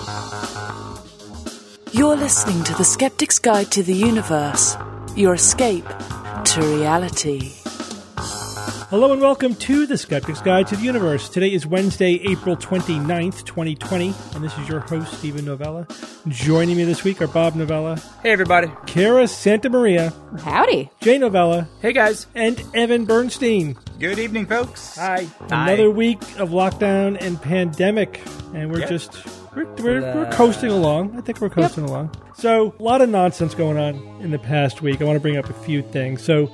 You're listening to The Skeptic's Guide to the Universe, your escape to reality. Hello and welcome to The Skeptic's Guide to the Universe. Today is Wednesday, April 29th, 2020, and this is your host, Stephen Novella. Joining me this week are Bob Novella. Hey, everybody. Kara Santamaria. Howdy. Jay Novella. Hey, guys. And Evan Bernstein. Good evening, folks. Hi. Another week of lockdown and pandemic, and we're We're coasting along. I think we're coasting along. So, a lot of nonsense going on in the past week. I want to bring up a few things. So,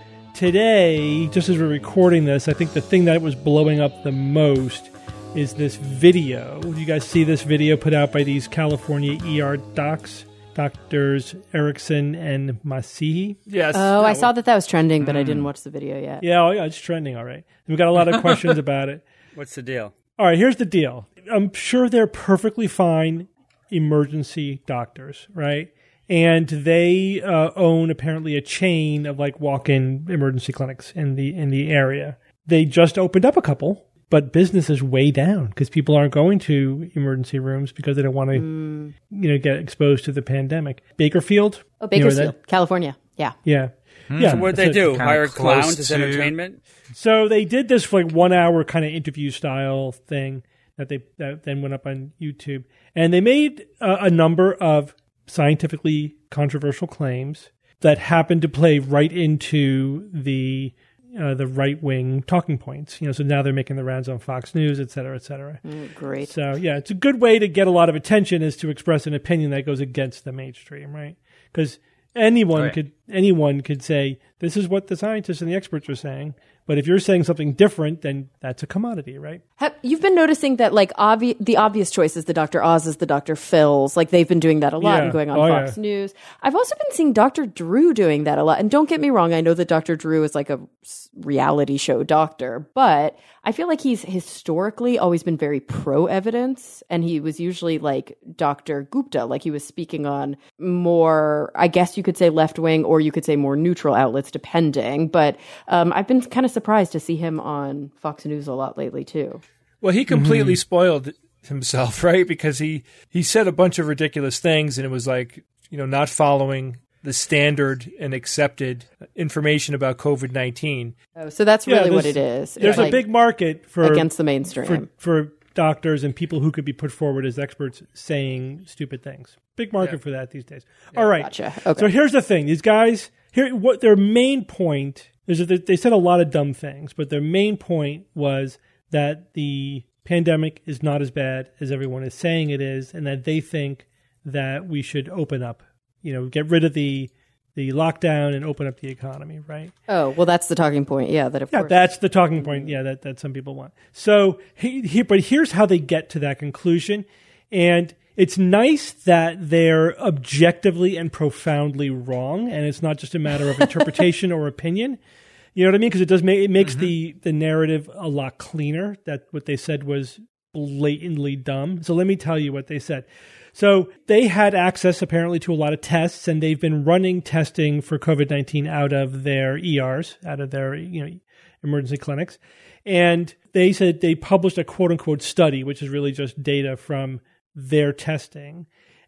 today, just as we're recording this, I think the thing that was blowing up the most is this video. Do you guys see this video put out by these California ER docs? Doctors Erickson and Masihi? Yes. Oh, I saw that was trending, but I didn't watch the video yet. Yeah, it's trending, all right. We've got a lot of questions about it. What's the deal? All right, here's the deal. I'm sure they're perfectly fine emergency doctors, right? And they own apparently a chain of like walk-in emergency clinics in the area. They just opened up a couple, but business is way down because people aren't going to emergency rooms because they don't want to, get exposed to the pandemic. Bakersfield. Oh, Bakersfield, California. Yeah. Yeah. Yeah. So what did they do? Hire close clowns as to- entertainment? So they did this like 1 hour kind of interview style thing that then went up on YouTube, and they made a number of scientifically controversial claims that happened to play right into the right wing talking points. So now they're making the rounds on Fox News, et cetera, et cetera. Great. So yeah, it's a good way to get a lot of attention is to express an opinion that goes against the mainstream, right? Because anyone could say this is what the scientists and the experts are saying. But if you're saying something different, then that's a commodity, right? You've been noticing that, like, the obvious choices, the Dr. Oz's, the Dr. Phil's, like, they've been doing that a lot and going on Fox News. I've also been seeing Dr. Drew doing that a lot. And don't get me wrong, I know that Dr. Drew is like a reality show doctor, but I feel like he's historically always been very pro-evidence. And he was usually like Dr. Gupta, like he was speaking on more, I guess you could say left-wing, or you could say more neutral outlets, depending. But I've been kind of surprised to see him on Fox News a lot lately too. Well, he completely spoiled himself, right? Because he said a bunch of ridiculous things, and it was like, not following the standard and accepted information about COVID-19. Oh, so that's really what it is. There's a big market for against the mainstream for doctors and people who could be put forward as experts saying stupid things. Big market for that these days. Yeah. All right. Gotcha. Okay. So here's the thing. These guys, what their main point is that they said a lot of dumb things, but their main point was that the pandemic is not as bad as everyone is saying it is, and that they think that we should open up, get rid of the lockdown and open up the economy, right? Oh, well, that's the talking point. Yeah, that of course. That's the talking point. Yeah, that some people want. So, but here's how they get to that conclusion, and it's nice that they're objectively and profoundly wrong, and it's not just a matter of interpretation or opinion. You know what I mean? Because it makes the narrative a lot cleaner. That what they said was blatantly dumb. So let me tell you what they said. So they had access apparently to a lot of tests, and they've been running testing for COVID-19 out of their ERs, out of their emergency clinics. And they said they published a quote unquote study, which is really just data from their testing.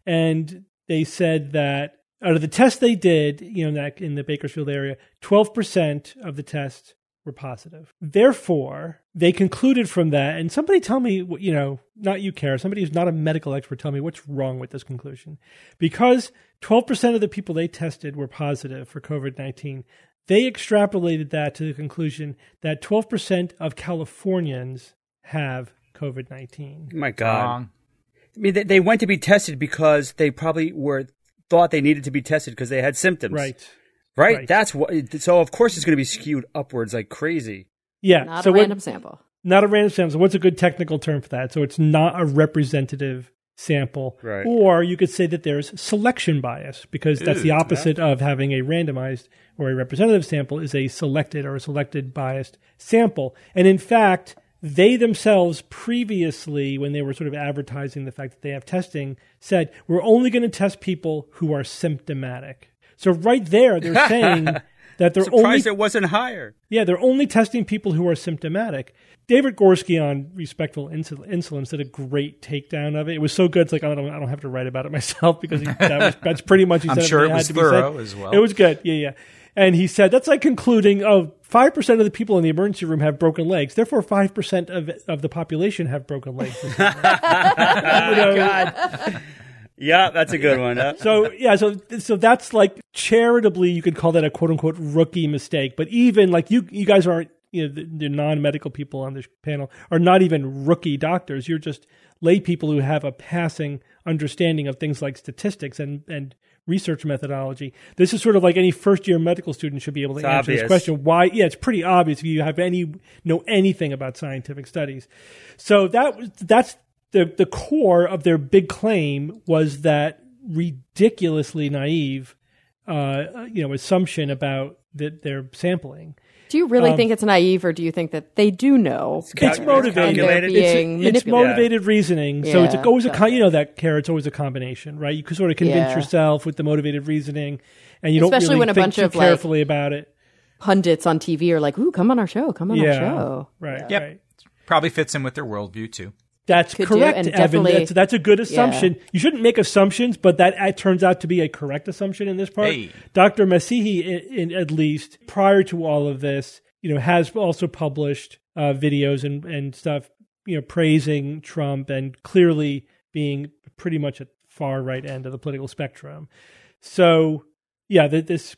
And they said that out of the tests they did, in the Bakersfield area, 12% of the tests were positive. Therefore, they concluded from that, and somebody tell me, not you, Kara, somebody who's not a medical expert, tell me what's wrong with this conclusion. Because 12% of the people they tested were positive for COVID-19, they extrapolated that to the conclusion that 12% of Californians have COVID-19. Oh my God. I mean, they went to be tested because they probably thought they needed to be tested because they had symptoms. Right? That's what. So of course it's going to be skewed upwards like crazy. Yeah. Not a random sample. Not a random sample. So what's a good technical term for that? So it's not a representative sample. Right. Or you could say that there's selection bias, because that's the opposite of having a randomized or a representative sample is a selected or a selected biased sample. And in fact, they themselves previously, when they were sort of advertising the fact that they have testing, said, we're only going to test people who are symptomatic. So right there, they're saying that they're surprised it wasn't higher. Yeah, they're only testing people who are symptomatic. David Gorski on Respectful Insulin did a great takedown of it. It was so good. It's like, I don't have to write about it myself because that's pretty much he said. I'm sure it was thorough as well. It was good. Yeah. And he said, that's like concluding, 5% of the people in the emergency room have broken legs. Therefore, 5% of the population have broken legs. God. Yeah, that's a good one. So that's like charitably, you could call that a quote unquote rookie mistake. But even like you guys aren't, the non-medical people on this panel are not even rookie doctors. You're just lay people who have a passing understanding of things like statistics and research methodology. This is sort of like any first-year medical student should be able to answer this question. Why? Yeah, it's pretty obvious if you know anything about scientific studies. So that's the core of their big claim was that ridiculously naive, assumption about their sampling. Do you really think it's naive, or do you think that they do know? It's motivated. It's motivated reasoning. So it's always it's always a combination, right? You can sort of convince yourself with the motivated reasoning, and you especially don't really when a think bunch too of carefully about it. Pundits on TV are like, "Ooh, come on our show, come on our show." Right. Yep. Right. Probably fits in with their worldview too. That's correct, Evan. That's a good assumption. Yeah. You shouldn't make assumptions, but that turns out to be a correct assumption in this part. Hey. Dr. Masihi, at least prior to all of this, has also published videos and stuff, praising Trump and clearly being pretty much at far right end of the political spectrum. So, this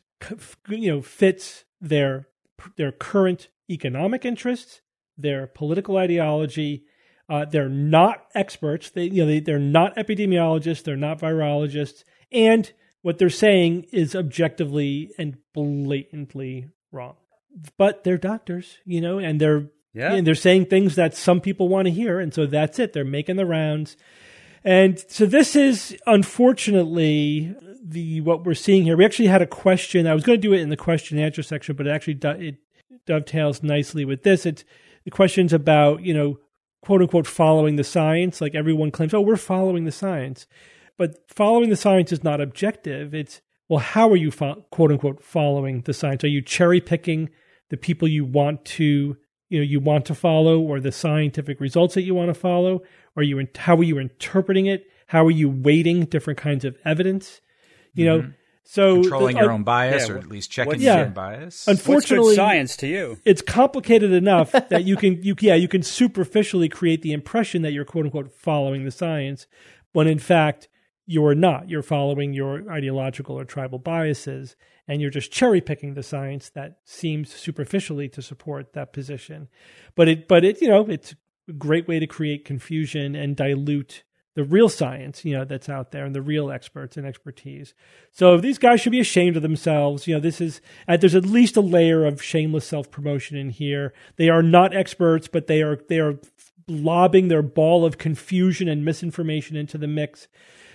fits their current economic interests, their political ideology. They're not experts. They're not epidemiologists. They're not virologists. And what they're saying is objectively and blatantly wrong. But they're doctors, and they're saying things that some people want to hear. And so that's it. They're making the rounds. And so this is, unfortunately, what we're seeing here. We actually had a question. I was going to do it in the question and answer section, but it dovetails nicely with this. It's the questions about, quote unquote, following the science. Like everyone claims, we're following the science. But following the science is not objective. It's, well, how are you, quote unquote, following the science? Are you cherry picking the people you want to follow, or the scientific results that you want to follow? How are you interpreting it? How are you weighting different kinds of evidence? So controlling your own bias, or at least checking your own bias. Unfortunately, what's good science to you? It's complicated enough that you can superficially create the impression that you're quote unquote following the science, when in fact you're not. You're following your ideological or tribal biases, and you're just cherry picking the science that seems superficially to support that position. But it's a great way to create confusion and dilute the real science, that's out there, and the real experts and expertise. So these guys should be ashamed of themselves. There's at least a layer of shameless self-promotion in here. They are not experts, but they are lobbing their ball of confusion and misinformation into the mix.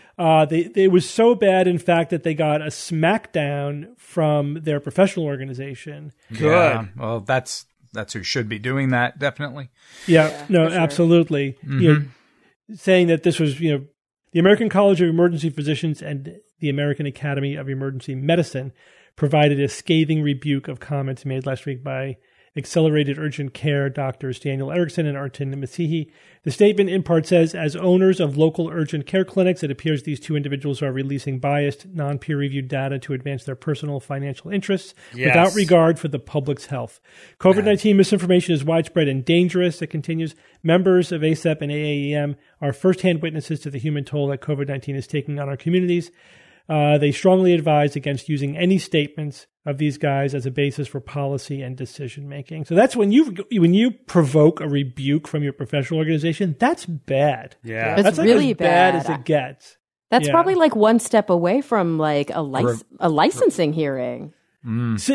It was so bad, in fact, that they got a smackdown from their professional organization. Good. Yeah, well, that's who should be doing that, definitely. Yeah, no, sure. Absolutely. Mm-hmm. Saying that this was, the American College of Emergency Physicians and the American Academy of Emergency Medicine provided a scathing rebuke of comments made last week by Accelerated Urgent Care doctors Daniel Erickson and Artin Masihi. The statement in part says, as owners of local urgent care clinics, it appears these two individuals are releasing biased, non-peer-reviewed data to advance their personal financial interests without regard for the public's health. COVID-19 misinformation is widespread and dangerous. It continues. Members of ACEP and AAEM are firsthand witnesses to the human toll that COVID-19 is taking on our communities. They strongly advise against using any statements of these guys as a basis for policy and decision making. So that's when you provoke a rebuke from your professional organization. That's bad. Yeah, that's like really as bad as it gets. That's probably like one step away from like a licensing hearing. So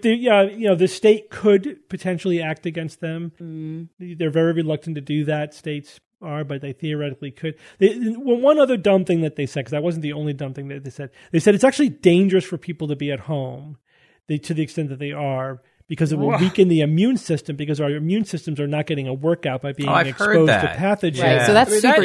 the state could potentially act against them. They're very reluctant to do that. States are, but they theoretically could. One other dumb thing that they said, because that wasn't the only dumb thing that they said it's actually dangerous for people to be at home, to the extent that they are, because it will weaken the immune system, because our immune systems are not getting a workout by being exposed to pathogens. Right, so that's super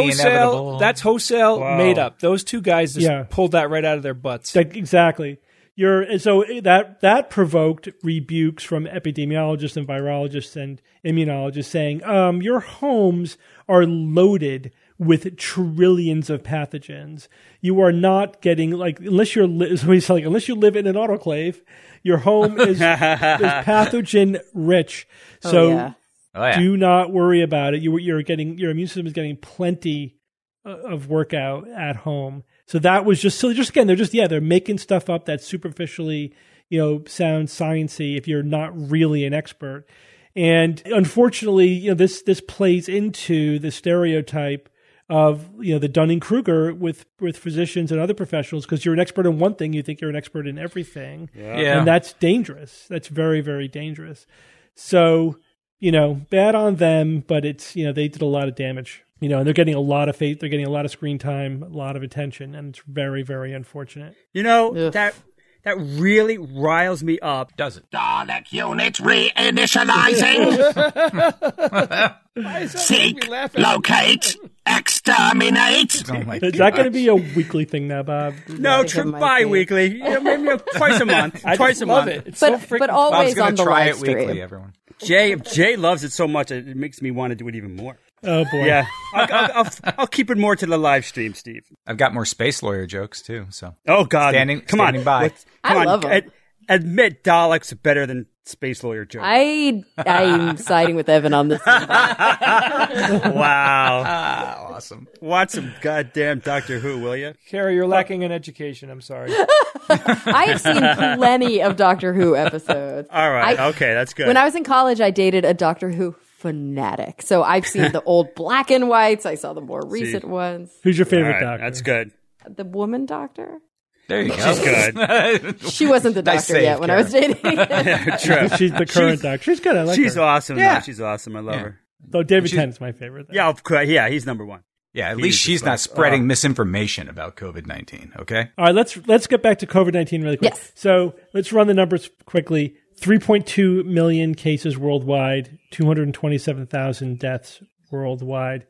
irresponsible. That's wholesale made up. Those two guys just pulled that right out of their butts. Exactly. So that provoked rebukes from epidemiologists and virologists and immunologists saying, your homes are loaded with trillions of pathogens. You are not getting unless you live in an autoclave, your home is pathogen rich. So do not worry about it. Your immune system is getting plenty of workout at home. So that was just silly. Just again, they're making stuff up that superficially, sounds sciencey if you're not really an expert. And unfortunately, this plays into the stereotype of the Dunning-Kruger with physicians and other professionals, because you're an expert in one thing, you think you're an expert in everything, and that's dangerous. That's very, very dangerous. So bad on them, but it's they did a lot of damage. And they're getting a lot of they're getting a lot of screen time, a lot of attention, and it's very, very unfortunate. That really riles me up. Does it? Dalek units reinitializing. Seek, locate, exterminate. Oh my God. Is that going to be a weekly thing now, Bob? No, bi-weekly. Maybe twice a month. Twice a month. It. But always on the live stream. Weekly, everyone. Jay loves it so much it makes me want to do it even more. Oh boy! Yeah, I'll keep it more to the live stream, Steve. I've got more space lawyer jokes too. So oh God, standing on, by. I love them. Admit Daleks are better than space lawyer jokes. I'm siding with Evan on this one. Wow, awesome! Watch some goddamn Doctor Who, will you? Carrie, you're lacking in education. I'm sorry. I have seen plenty of Doctor Who episodes. All right, okay, that's good. When I was in college, I dated a Doctor Who fanatic. So I've seen the old black and whites. I saw the more recent ones. Who's your favorite doctor? That's good. The woman doctor. There you go. She's good. She wasn't the doctor yet when I was dating. True. She's the current doctor. She's good. I like she's her. Awesome. Yeah. No, she's awesome. I love her. Though David Tennant's my favorite. Though. Yeah, he's number one. Yeah, at least she's not spreading misinformation about COVID-19, okay? All right, let's get back to COVID-19 really quick. Yes. So let's run the numbers quickly. 3.2 million cases worldwide, 227,000 deaths worldwide.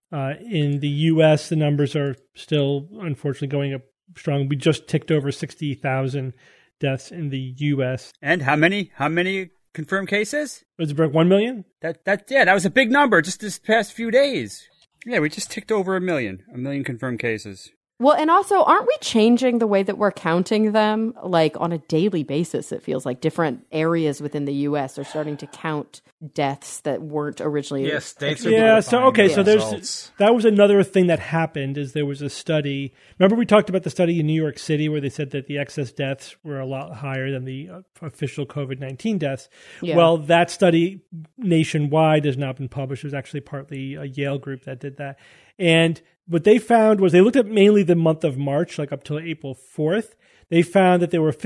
In the U.S., the numbers are still, unfortunately, going up strong. We just ticked over 60,000 deaths in the U.S. And how many confirmed cases? Was it 1 million? That was a big number just this past few days. Yeah, we just ticked over 1 million confirmed cases. Well, and also, aren't we changing the way that we're counting them? Like on a daily basis, it feels like different areas within the U.S. are starting to count deaths that weren't originally. Yes, states are. Yeah. So that was another thing that happened. Is there was a study. Remember we talked about the study in New York City where they said that the excess deaths were a lot higher than the official COVID-19 deaths. Yeah. Well, that study nationwide has not been published. It was actually partly a Yale group that did that, and what they found was they looked at mainly the month of March, like up till April 4th. They found that there were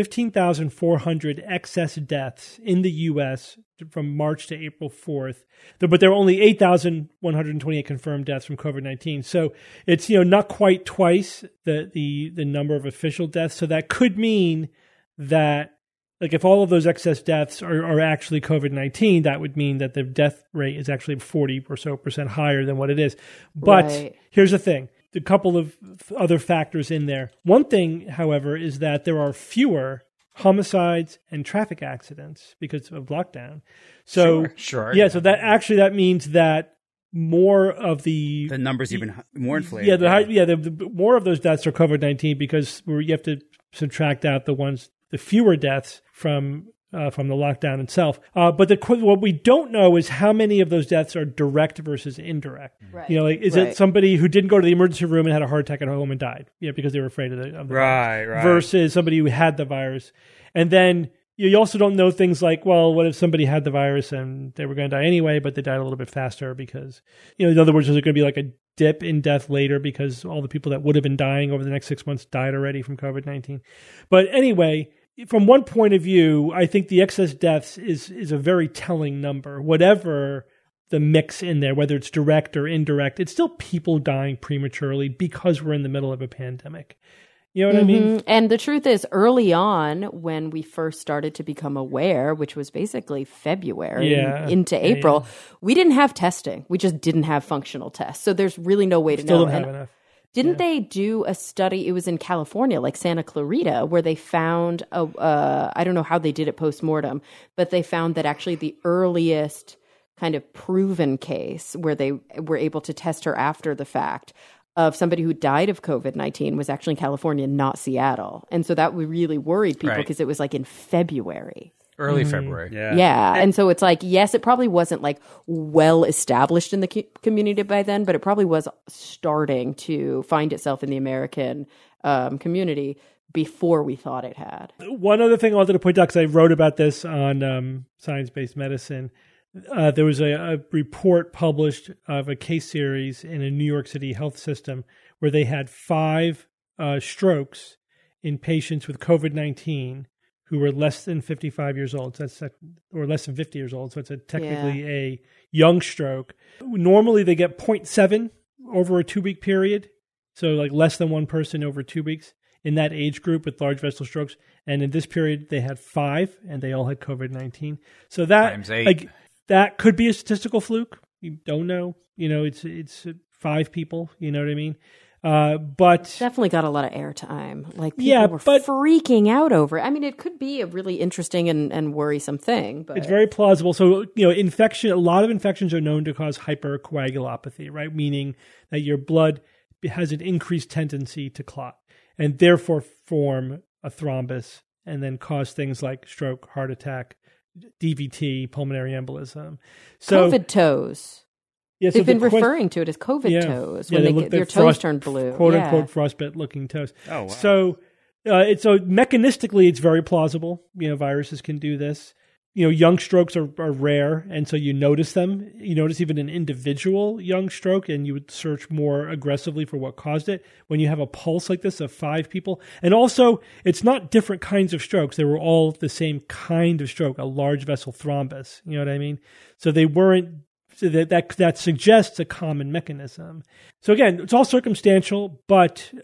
15,400 excess deaths in the U.S. from March to April 4th, but there were only 8,128 confirmed deaths from COVID-19. So it's not quite twice the number of official deaths. So that could mean that if all of those excess deaths are actually COVID-19, that would mean that the death rate is actually 40% or so higher than what it is. But Here's the thing. A couple of other factors in there. One thing, however, is that there are fewer homicides and traffic accidents because of lockdown. So, sure. Yeah, so that means that more of the numbers even more inflated. The more of those deaths are COVID-19 because you have to subtract out the fewer deaths from the lockdown itself. But what we don't know is how many of those deaths are direct versus indirect. Right. Is it somebody who didn't go to the emergency room and had a heart attack at home and died? Because they were afraid of the virus. Right. Versus somebody who had the virus. And then you also don't know things like, well, what if somebody had the virus and they were going to die anyway, but they died a little bit faster because, in other words, is it going to be like a dip in death later because all the people that would have been dying over the next 6 months died already from COVID-19? But anyway, from one point of view, I think the excess deaths is a very telling number. Whatever the mix in there, whether it's direct or indirect, it's still people dying prematurely because we're in the middle of a pandemic. You know what I mean? And the truth is, early on, when we first started to become aware, which was basically February into April, we didn't have testing. We just didn't have functional tests. So there's really no way to know. Still don't have enough. Didn't they do a study? It was in California, like Santa Clarita, where they found I don't know how they did it post-mortem, but they found that actually the earliest kind of proven case where they were able to test her after the fact of somebody who died of COVID-19 was actually in California, not Seattle. And so that really worried people because it was like in February. Early February. Yeah. And so it's like, yes, it probably wasn't like well established in the community by then, but it probably was starting to find itself in the American community before we thought it had. One other thing I wanted to point out, because I wrote about this on Science-Based Medicine, there was a report published of a case series in a New York City health system where they had 5 strokes in patients with COVID-19 who were less than 55 years old, or less than 50 years old. So it's technically a young stroke. Normally they get 0.7 over a 2-week period. So like less than one person over 2 weeks in that age group with large vessel strokes. And in this period they had 5 and they all had COVID-19. So that, times 8. like, that could be a statistical fluke. You don't know. It's 5 people. You know what I mean? But definitely got a lot of airtime. Like people were freaking out over it. I mean, it could be a really interesting and worrisome thing, but it's very plausible. So, a lot of infections are known to cause hypercoagulopathy, right? Meaning that your blood has an increased tendency to clot and therefore form a thrombus and then cause things like stroke, heart attack, DVT, pulmonary embolism. So COVID toes. Yeah, so they've been referring to it as COVID toes when your toes turn blue. Quote unquote frostbite-looking toes. Oh, wow. So, mechanistically, it's very plausible. Viruses can do this. Young strokes are rare, and so you notice them. You notice even an individual young stroke, and you would search more aggressively for what caused it. When you have a pulse like this of 5 people, and also it's not different kinds of strokes. They were all the same kind of stroke, a large vessel thrombus. You know what I mean? So they weren't. So that suggests a common mechanism. So again, it's all circumstantial, but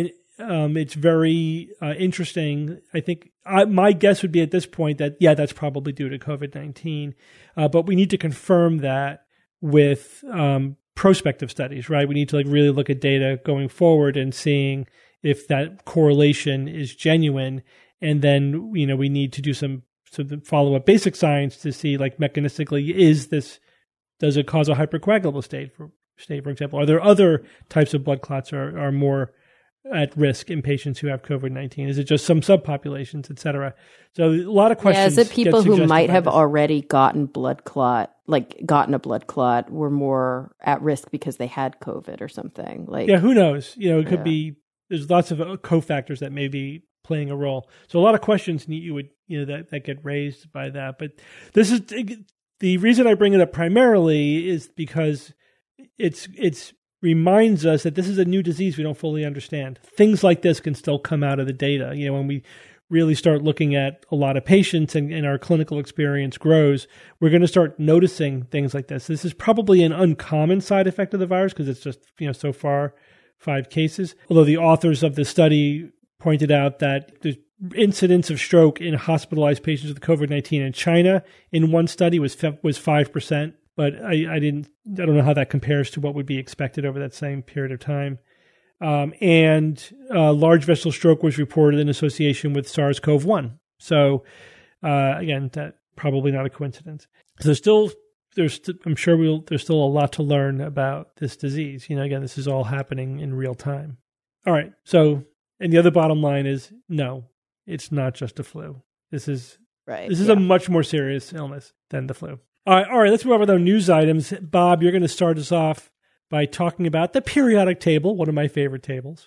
it's very interesting. I think my guess would be at this point that that's probably due to COVID-19, but we need to confirm that with prospective studies, right? We need to really look at data going forward and seeing if that correlation is genuine, and then we need to do some follow-up basic science to see mechanistically does it cause a hypercoagulable state, for example? Are there other types of blood clots are more at risk in patients who have COVID-19? Is it just some subpopulations, et cetera? So a lot of questions. Yeah, is it people who might have already gotten a blood clot were more at risk because they had COVID or something? Who knows? It could be, there's lots of cofactors that may be playing a role. So a lot of questions that get raised by that. But this is... The reason I bring it up primarily is because it's reminds us that this is a new disease we don't fully understand. Things like this can still come out of the data. When we really start looking at a lot of patients and our clinical experience grows, we're going to start noticing things like this. This is probably an uncommon side effect of the virus because it's just, so far 5 cases. Although the authors of the study pointed out that the incidence of stroke in hospitalized patients with COVID-19 in China in one study was 5%, but I don't know how that compares to what would be expected over that same period of time. And large vessel stroke was reported in association with SARS-CoV-1. So again, that probably not a coincidence. So I'm sure there's still a lot to learn about this disease. Again, this is all happening in real time. All right. So, and the other bottom line is no. It's not just a flu. This is a much more serious illness than the flu. All right, let's move on with our news items. Bob, you're going to start us off by talking about the periodic table, one of my favorite tables.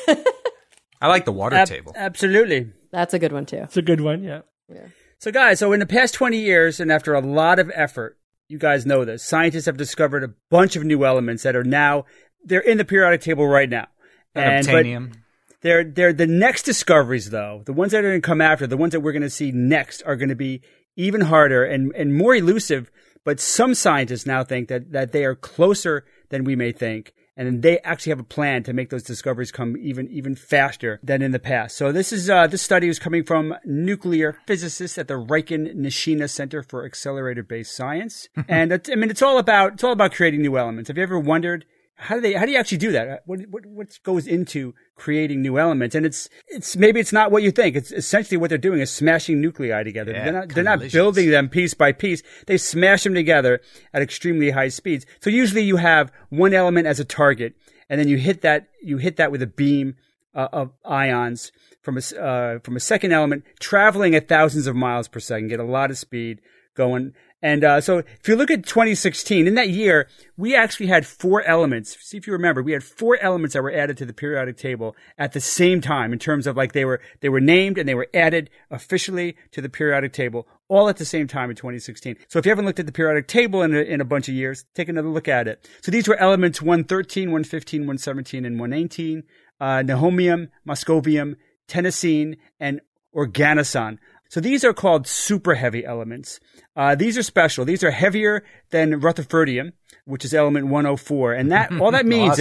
I like the water table. Absolutely. That's a good one, too. It's a good one, yeah. So, guys, in the past 20 years, and after a lot of effort, you guys know this, scientists have discovered a bunch of new elements that they're in the periodic table right now. Unobtainium. They're the next discoveries, though. The ones that are going to come after, the ones that we're going to see next, are going to be even harder and more elusive. But some scientists now think that they are closer than we may think, and they actually have a plan to make those discoveries come even faster than in the past. So this study is coming from nuclear physicists at the Riken Nishina Center for Accelerator-Based Science, and it's all about creating new elements. Have you ever wondered how do you actually do that? What goes into creating new elements? And it's maybe it's not what you think. It's essentially what they're doing is smashing nuclei together. Yeah, they're not building them piece by piece. They smash them together at extremely high speeds. So usually you have one element as a target, and then you hit that with a beam of ions from a second element traveling at thousands of miles per second, get a lot of speed going. And so if you look at 2016, in that year, we actually had 4 elements. See if you remember, we had 4 elements that were added to the periodic table at the same time in terms of like they were named and they were added officially to the periodic table all at the same time in 2016. So if you haven't looked at the periodic table in a bunch of years, take another look at it. So these were elements 113, 115, 117, and 118, nihonium, moscovium, tennessine, and organoson. So these are called super heavy elements. These are special. These are heavier than Rutherfordium, which is element 104. And that all that means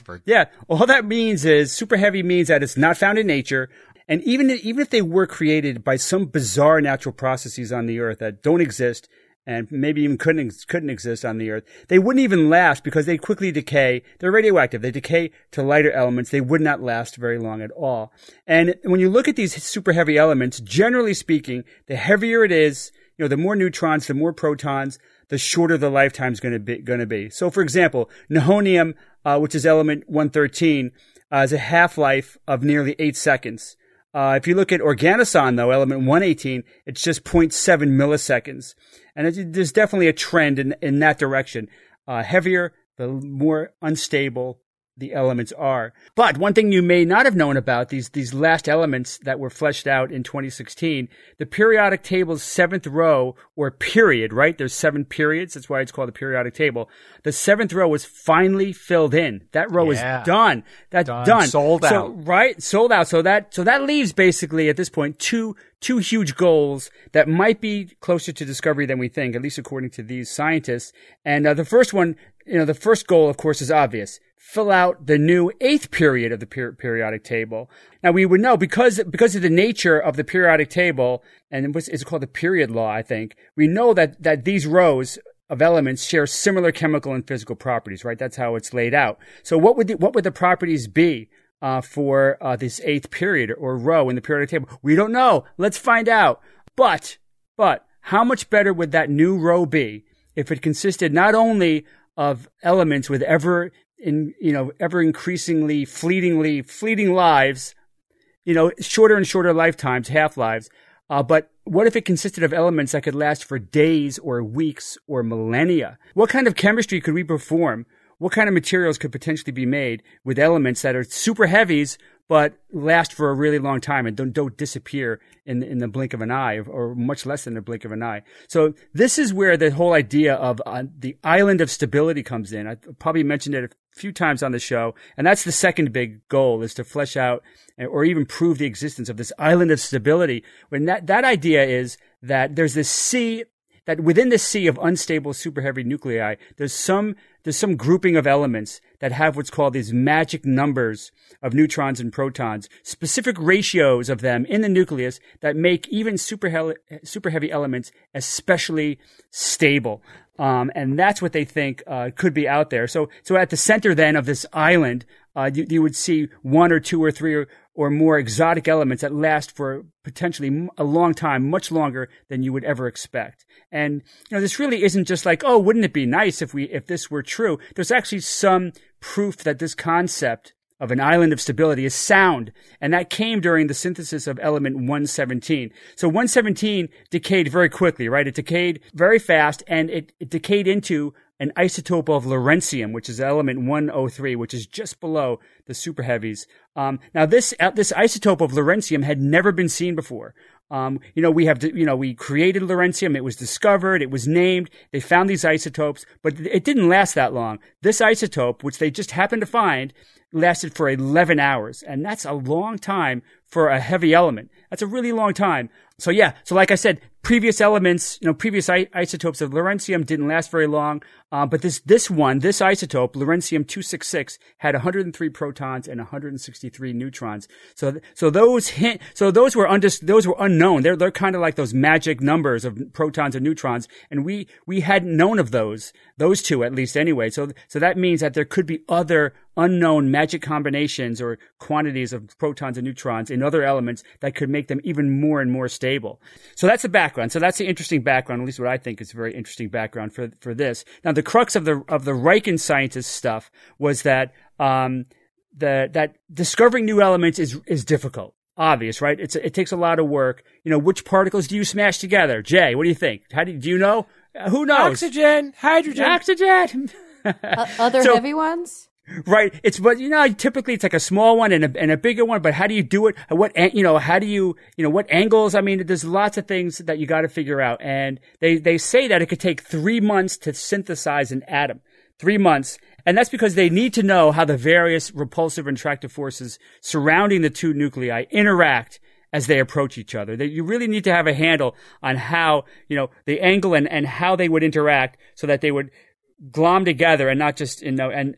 all that means is super heavy means that it's not found in nature. And even if they were created by some bizarre natural processes on the Earth that don't exist, and maybe even couldn't exist on the Earth, they wouldn't even last because they quickly decay. They're radioactive. They decay to lighter elements. They would not last very long at all. And when you look at these super heavy elements, generally speaking, the heavier it is, the more neutrons, the more protons, the shorter the lifetime is going to be. So, for example, nihonium, which is element 113, has a half-life of nearly 8 seconds. If you look at organoson, though, element 118, it's just 0.7 milliseconds. And there's definitely a trend in that direction. Heavier, the more unstable the elements are. But one thing you may not have known about these last elements that were fleshed out in 2016, the periodic table's 7th row or period, right? There's 7 periods. That's why it's called the periodic table. The 7th row was finally filled in. That row is done. That's done. Sold out. Right? Sold out. So that leaves basically at this point two huge goals that might be closer to discovery than we think, at least according to these scientists. And the first one, the first goal, of course, is obvious. Fill out the new 8th period of the periodic table. Now, we would know because of the nature of the periodic table, and it's called the period law, I think, we know that these rows of elements share similar chemical and physical properties, right? That's how it's laid out. So what would the properties be for this 8th period or row in the periodic table? We don't know. Let's find out. But how much better would that new row be if it consisted not only of elements with ever increasingly fleeting lives, shorter and shorter lifetimes, half-lives. But what if it consisted of elements that could last for days or weeks or millennia? What kind of chemistry could we perform? What kind of materials could potentially be made with elements that are super heavies but last for a really long time and don't disappear in the blink of an eye, or much less than the blink of an eye? So this is where the whole idea of the island of stability comes in. I probably mentioned it a few times on the show, and that's the second big goal, is to flesh out or even prove the existence of this island of stability. When that idea is that there's this sea, that within this sea of unstable super heavy nuclei, there's some grouping of elements that have what's called these magic numbers of neutrons and protons, specific ratios of them in the nucleus that make even super heavy elements especially stable. And that's what they think could be out there. So at the center then of this island, you would see 1 or 2 or 3 or more exotic elements that last for potentially a long time, much longer than you would ever expect. And this really isn't just like, oh, wouldn't it be nice if this were true? There's actually some proof that this concept of an island of stability is sound, and that came during the synthesis of element 117. So 117 decayed very quickly, right? It decayed very fast, and it decayed into an isotope of lawrencium, which is element 103, which is just below the super heavies. Now this isotope of lawrencium had never been seen before. We created lawrencium. It was discovered. It was named. They found these isotopes, but it didn't last that long. This isotope, which they just happened to find, lasted for 11 hours. And that's a long time for a heavy element. That's a really long time. So like I said, previous elements, previous isotopes of lawrencium didn't last very long. But this isotope, lawrencium-266, had 103 protons and 163 neutrons. So those were unknown. They're kind of like those magic numbers of protons and neutrons. And we hadn't known of those two at least anyway. So that means that there could be other unknown magic combinations or quantities of protons and neutrons in other elements that could make them even more and more stable. So that's the background. So that's the interesting background, at least what I think is a very interesting background for this. Now, the crux of the Riken scientist stuff was that that discovering new elements is difficult. Obvious, right? It takes a lot of work. Which particles do you smash together? Jay, what do you think? Do you know? Who knows? Oxygen, hydrogen. Oxygen. Other heavy ones? Right. Typically it's like a small one and a bigger one, but how do you do it? What angles? I mean, there's lots of things that you got to figure out. And they say that it could take 3 months to synthesize an atom. 3 months. And that's because they need to know how the various repulsive and attractive forces surrounding the two nuclei interact as they approach each other. You really need to have a handle on how, the angle and how they would interact so that they would glom together and not just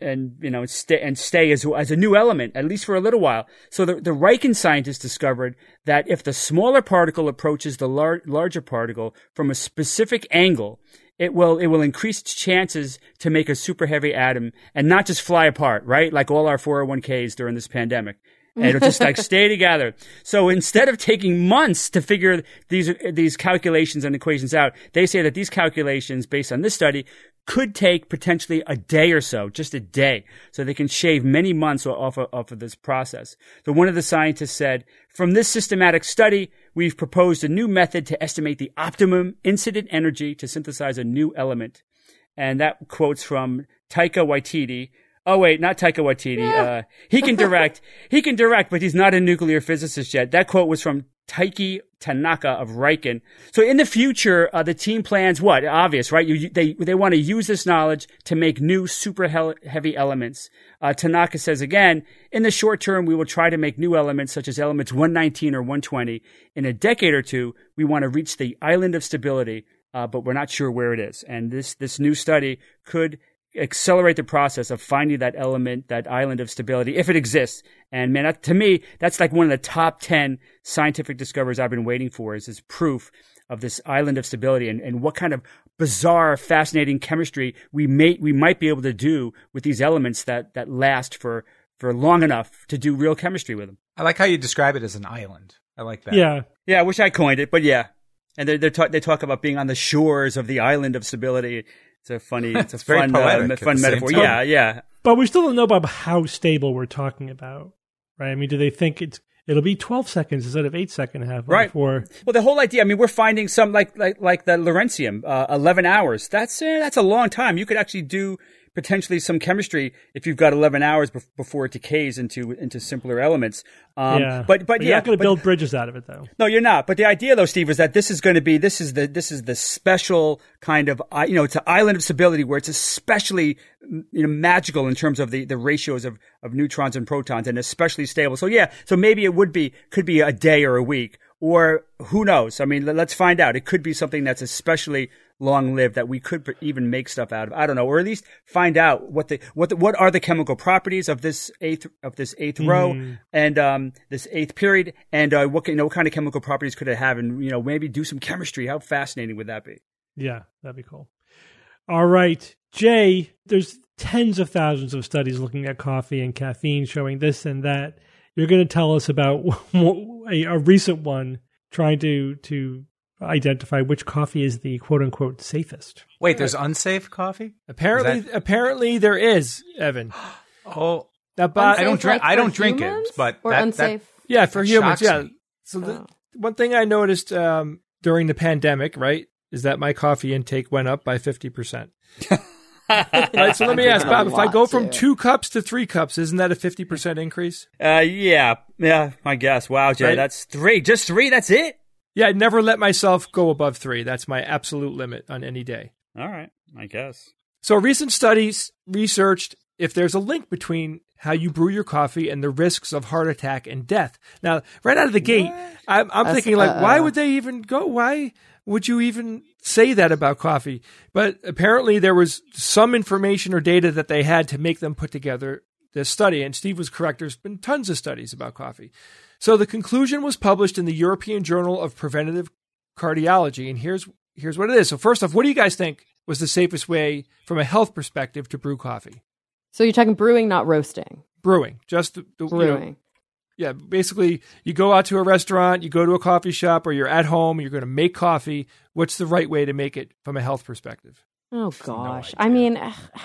stay as a new element, at least for a little while. So the Riken scientists discovered that if the smaller particle approaches the larger particle from a specific angle, it will increase its chances to make a super heavy atom and not just fly apart, right? Like all our 401ks during this pandemic. And it'll just stay together. So instead of taking months to figure these calculations and equations out, they say that these calculations based on this study could take potentially a day or so, just a day. So they can shave many months off of this process. So one of the scientists said, from this systematic study, we've proposed a new method to estimate the optimum incident energy to synthesize a new element. And that quote's from Taika Waititi. Oh wait, not Taika Waititi. Yeah. He can direct, but he's not a nuclear physicist yet. That quote was from Taiki Tanaka of Riken. So in the future, the team plans what? Obvious, right? They want to use this knowledge to make new super heavy elements. Tanaka says again, in the short term, we will try to make new elements such as elements 119 or 120. In a decade or two, we want to reach the island of stability, but we're not sure where it is. And this new study could accelerate the process of finding that element, that island of stability, if it exists. And man, to me, that's like one of the top 10 scientific discoveries I've been waiting for is this proof of this island of stability and what kind of bizarre, fascinating chemistry we might be able to do with these elements that last for long enough to do real chemistry with them. I like how you describe it as an island. I like that. Yeah. Yeah, I wish I coined it, but yeah. And they talk about being on the shores of the island of stability. It's a fun metaphor. Yeah. But we still don't know about how stable we're talking about, right? I mean, do they think it'll be 12 seconds instead of 8 second half? Right. Well, the whole idea, I mean, we're finding some like the lawrencium, 11 hours. That's a long time. You could actually do potentially some chemistry if you've got 11 hours before it decays into simpler elements. But you're not going to build bridges out of it, though. No, you're not. But the idea, though, Steve, is that this is the special kind of it's an island of stability where it's especially magical in terms of the ratios of neutrons and protons and especially stable. So maybe it could be a day or a week. Or who knows? I mean, let's find out. It could be something that's especially long-lived that we could even make stuff out of. I don't know, or at least find out what are the chemical properties of this eighth row and this eighth period, and what kind of chemical properties could it have, and maybe do some chemistry. How fascinating would that be? Yeah, that'd be cool. All right, Jay. There's tens of thousands of studies looking at coffee and caffeine, showing this and that. You're going to tell us about a recent one trying to identify which coffee is the quote-unquote safest. Wait, there's unsafe coffee? Apparently there is, Evan. Oh, I don't drink it, but unsafe. Yeah, for humans. Yeah. Me. So one thing I noticed during the pandemic, right, is that my coffee intake went up by 50%. Right, so let me ask, Bob, if I go from 2 cups to 3 cups, isn't that a 50% increase? Yeah, I guess. Wow, Jay, right? That's 3. Just 3, that's it? Yeah, I never let myself go above 3. That's my absolute limit on any day. All right, I guess. So recent studies researched if there's a link between how you brew your coffee and the risks of heart attack and death. Now, right out of the gate, I'm thinking like, why would they even go? Why would you even say that about coffee? But apparently there was some information or data that they had to make them put together this study. And Steve was correct. There's been tons of studies about coffee. So the conclusion was published in the European Journal of Preventive Cardiology. And here's what it is. So first off, what do you guys think was the safest way from a health perspective to brew coffee? So you're talking brewing, not roasting. Brewing, just the brewing. Yeah, basically, you go out to a restaurant, you go to a coffee shop, or you're at home, you're going to make coffee. What's the right way to make it from a health perspective? Oh, gosh. I mean,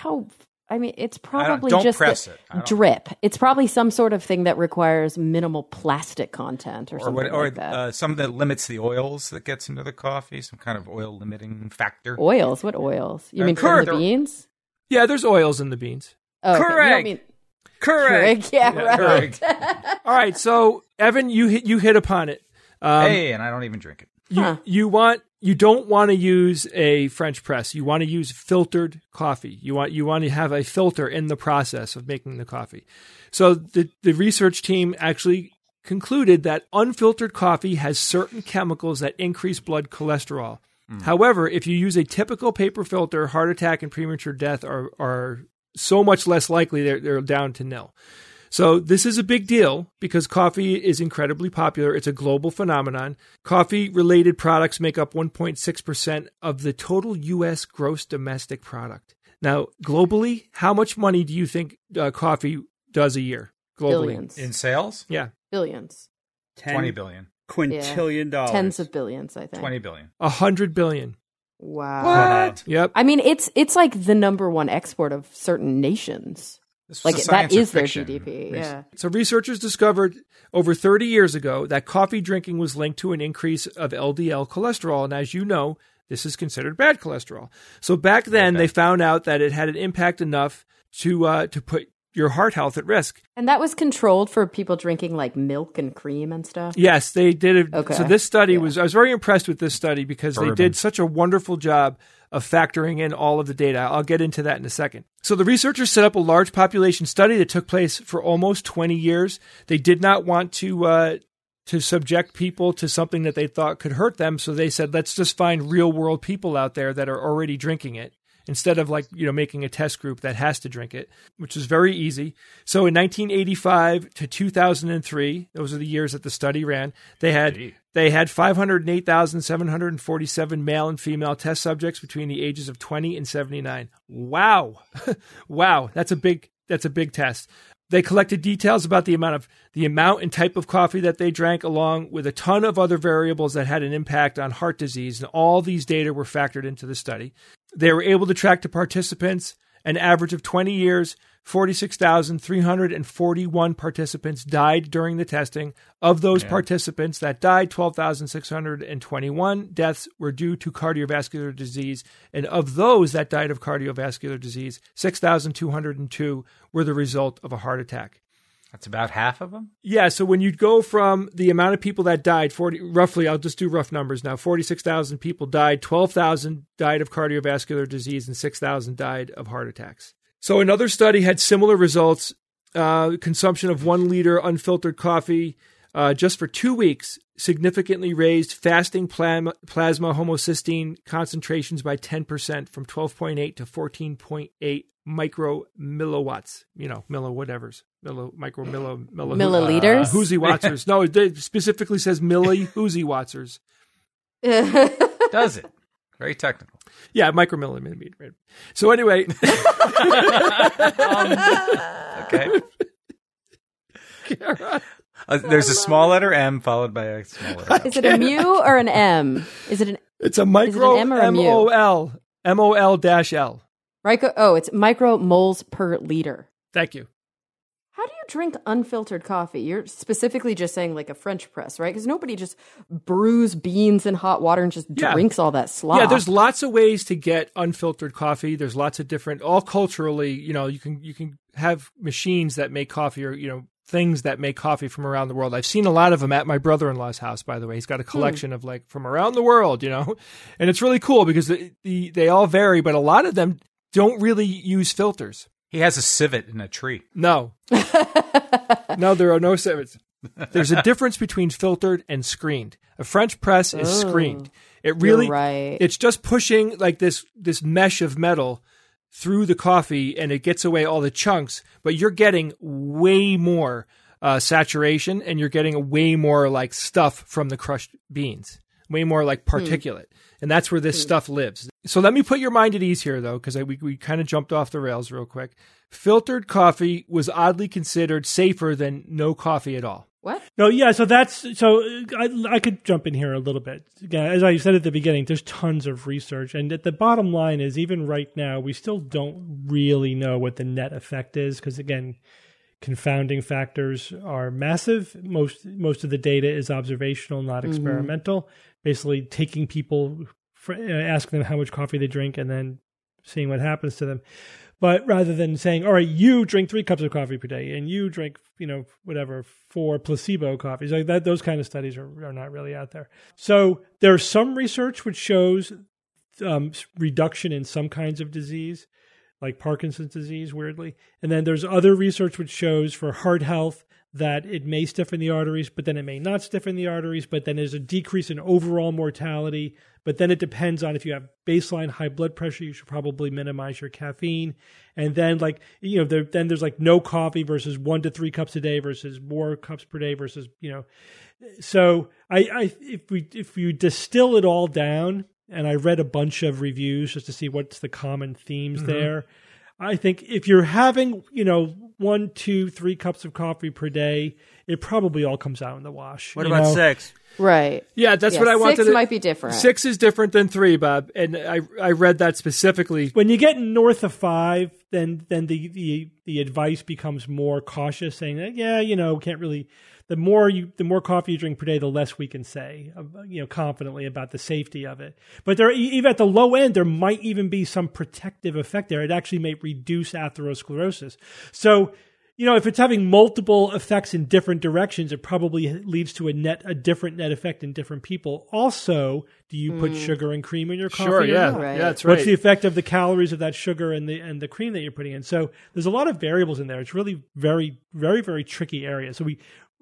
it's probably don't just press it. drip. It's probably some sort of thing that requires minimal plastic content or something like that. Something that limits the oils that gets into the coffee, some kind of oil limiting factor. Oils? What oils? You mean from the beans? Yeah, there's oils in the beans. Oh, okay. Correct. Correct. Yeah, right. Correct. All right, so Evan, you hit upon it. Hey, and I don't even drink it. You don't want to use a French press. You want to use filtered coffee. You want to have a filter in the process of making the coffee. So the research team actually concluded that unfiltered coffee has certain chemicals that increase blood cholesterol. However, if you use a typical paper filter, heart attack and premature death are so much less likely. They're down to nil. So this is a big deal because coffee is incredibly popular. It's a global phenomenon. Coffee-related products make up 1.6% of the total U.S. gross domestic product. Now, globally, how much money do you think coffee does a year? Globally. Billions. In sales? Yeah. Billions. 20 billion. Quintillion dollars. Tens of billions, I think. 20 billion. 100 billion. Wow. What? Yep. I mean, it's like the number one export of certain nations. This was Like a that science is their fiction. GDP. Yeah. So researchers discovered over 30 years ago that coffee drinking was linked to an increase of LDL cholesterol. And as you know, this is considered bad cholesterol. So back then they found out that it had an impact enough to put your heart health at risk. And that was controlled for people drinking like milk and cream and stuff? Yes, they did it. Okay. So this study I was very impressed with this study because Bourbon. they did such a wonderful job of factoring in all of the data. I'll get into that in a second. So the researchers set up a large population study that took place for almost 20 years. They did not want to subject people to something that they thought could hurt them. So they said, let's just find real world people out there that are already drinking it, instead of making a test group that has to drink it, which is very easy. So in 1985 to 2003, those are the years that the study ran, they had 508,747 male and female test subjects between the ages of 20 and 79. Wow. Wow. That's a big test. They collected details about the amount and type of coffee that they drank, along with a ton of other variables that had an impact on heart disease. And all these data were factored into the study. They were able to track the participants an average of 20 years. 46,341 participants died during the testing. Of those participants that died, 12,621 deaths were due to cardiovascular disease. And of those that died of cardiovascular disease, 6,202 were the result of a heart attack. That's about half of them? Yeah, so when you go from the amount of people that died, roughly, I'll just do rough numbers now, 46,000 people died, 12,000 died of cardiovascular disease, and 6,000 died of heart attacks. So another study had similar results. Consumption of 1 liter unfiltered coffee just for 2 weeks significantly raised fasting plasma homocysteine concentrations by 10% from 12.8 to 14.8 micromilliwatts. Milliliters. Hoosie Watsers. No, it specifically says Hoosie Watsers. Does it? Very technical. Yeah, micromillimeter. So anyway. Okay. There's a small letter M followed by a small letter L. Is it a mu or an M? It's a micro M or a mu? MOL. MOL-L. It's micromoles per liter. Thank you. How do you drink unfiltered coffee? You're specifically just saying like a French press, right? Because nobody just brews beans in hot water and just drinks all that slop. Yeah, there's lots of ways to get unfiltered coffee. There's lots of different, all culturally, you can have machines that make coffee or, things that make coffee from around the world. I've seen a lot of them at my brother-in-law's house, by the way. He's got a collection of from around the world, and it's really cool because they all vary, but a lot of them don't really use filters. He has a civet in a tree. No. No, there are no civets. There's a difference between filtered and screened. A French press is screened. It really, You're right. It's just pushing like this mesh of metal through the coffee, and it gets away all the chunks. But you're getting way more saturation, and you're getting way more like stuff from the crushed beans. Way more like particulate. And that's where this stuff lives. So let me put your mind at ease here, though, because we kind of jumped off the rails real quick. Filtered coffee was oddly considered safer than no coffee at all. What? No, yeah. So I could jump in here a little bit. Again, as I said at the beginning, there's tons of research, and the bottom line is, even right now, we still don't really know what the net effect is, because again, confounding factors are massive. Most of the data is observational, not experimental. Basically, taking people, asking them how much coffee they drink, and then seeing what happens to them. But rather than saying, all right, you drink 3 cups of coffee per day, and you drink, 4 placebo coffees, like that, those kind of studies are not really out there. So there's some research which shows reduction in some kinds of disease, like Parkinson's disease, weirdly. And then there's other research which shows for heart health that it may stiffen the arteries, but then it may not stiffen the arteries, but then there's a decrease in overall mortality. But then it depends on if you have baseline high blood pressure, you should probably minimize your caffeine. And then then there's like no coffee versus 1 to 3 cups a day versus more cups per day versus, So if we distill it all down, and I read a bunch of reviews just to see what's the common themes there. I think if you're having, 1, 2, 3 cups of coffee per day, it probably all comes out in the wash. What about 6? Right. Yeah, that's what I wanted. 6 might be different. 6 is different than 3, Bob, and I read that specifically. When you get north of 5, then the advice becomes more cautious, saying that can't really. The more coffee you drink per day, the less we can say, confidently about the safety of it. But even at the low end, there might even be some protective effect there. It actually may reduce atherosclerosis. So, if it's having multiple effects in different directions, it probably leads to a different net effect in different people. Also, do you put sugar and cream in your coffee? Sure, yeah, Right. yeah, that's right. What's the effect of the calories of that sugar and the cream that you're putting in? So there's a lot of variables in there. It's really very, very, very tricky area. So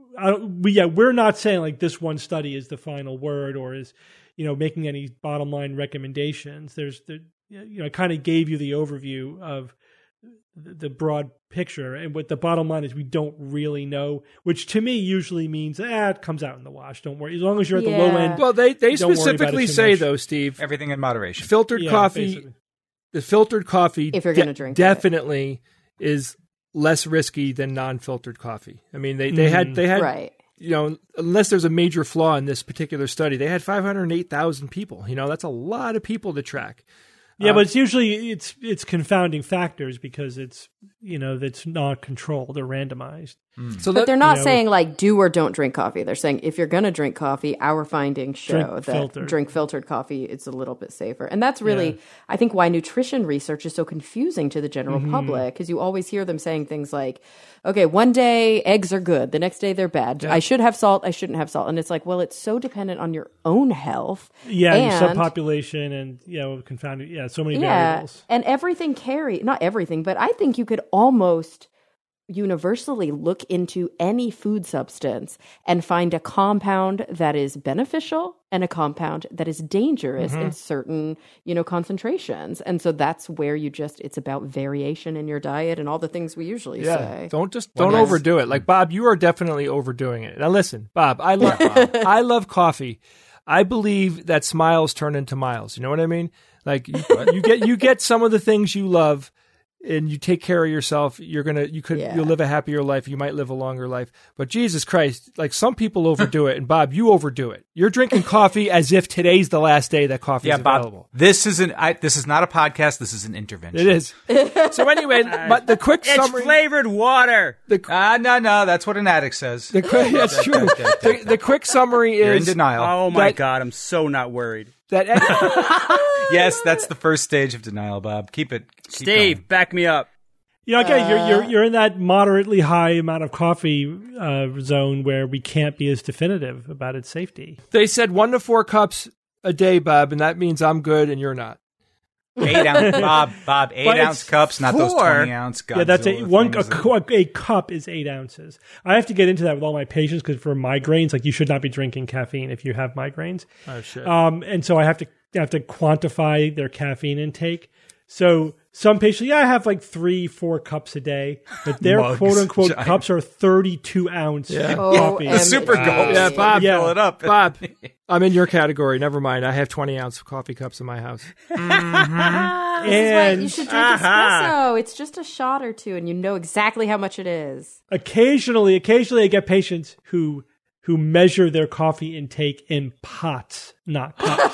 we're not saying like this one study is the final word or is, making any bottom line recommendations. I kind of gave you the overview of the broad picture, and what the bottom line is, we don't really know, which to me usually means it comes out in the wash. Don't worry, as long as you're at the low end. Well, they specifically say though, Steve, everything in moderation. Filtered coffee, basically. The filtered coffee, if you're going to drink, definitely is less risky than non-filtered coffee. I mean, they had right. Unless there's a major flaw in this particular study, they had 508,000 people. That's a lot of people to track. Yeah, but it's usually it's confounding factors because it's not controlled or randomized. So but they're not saying like do or don't drink coffee. They're saying if you're going to drink coffee, our findings show drink filtered coffee. It's a little bit safer, and that's really I think why nutrition research is so confusing to the general public, because you always hear them saying things like, "Okay, one day eggs are good, the next day they're bad. Yeah. I should have salt. I shouldn't have salt." And it's like, well, it's so dependent on your own health. Yeah, your subpopulation and confounded. Yeah, so many variables. And everything not everything, but I think you could almost universally look into any food substance and find a compound that is beneficial and a compound that is dangerous in certain, concentrations. And so that's where it's about variation in your diet and all the things we usually say. Don't overdo it. Like, Bob, you are definitely overdoing it. Now listen, Bob, I love coffee. I believe that smiles turn into miles. You know what I mean? Like you get some of the things you love, and you take care of yourself, you'll live a happier life. You might live a longer life. But Jesus Christ, like some people overdo it. And Bob, you overdo it. You're drinking coffee as if today's the last day that coffee is available. Bob, this is not a podcast. This is an intervention. It is. So anyway, but the quick summary. It's flavored water. No, that's what an addict says. That's true. The quick summary is. You're in denial. Oh my God, I'm so not worried. Yes, that's the first stage of denial, Bob. Keep Steve, going. back me up. Again, you're in that moderately high amount of coffee zone where we can't be as definitive about its safety. They said 1 to 4 cups a day, Bob, and that means I'm good and you're not. Bob, 8-ounce cups, not those 20-ounce Godzilla. Yeah, that's a cup is 8 ounces. I have to get into that with all my patients because for migraines, like you should not be drinking caffeine if you have migraines. Oh shit. And so I have to quantify their caffeine intake. So some patients, I have like 3-4 cups a day, but their quote unquote cups are 32 ounce coffee. The super gulp. Yeah, Bob, fill it up. Bob, I'm in your category. Never mind. I have 20-ounce coffee cups in my house. Mm-hmm. And you should drink espresso. It's just a shot or two, and you know exactly how much it is. Occasionally, I get patients who measure their coffee intake in pots, not cups.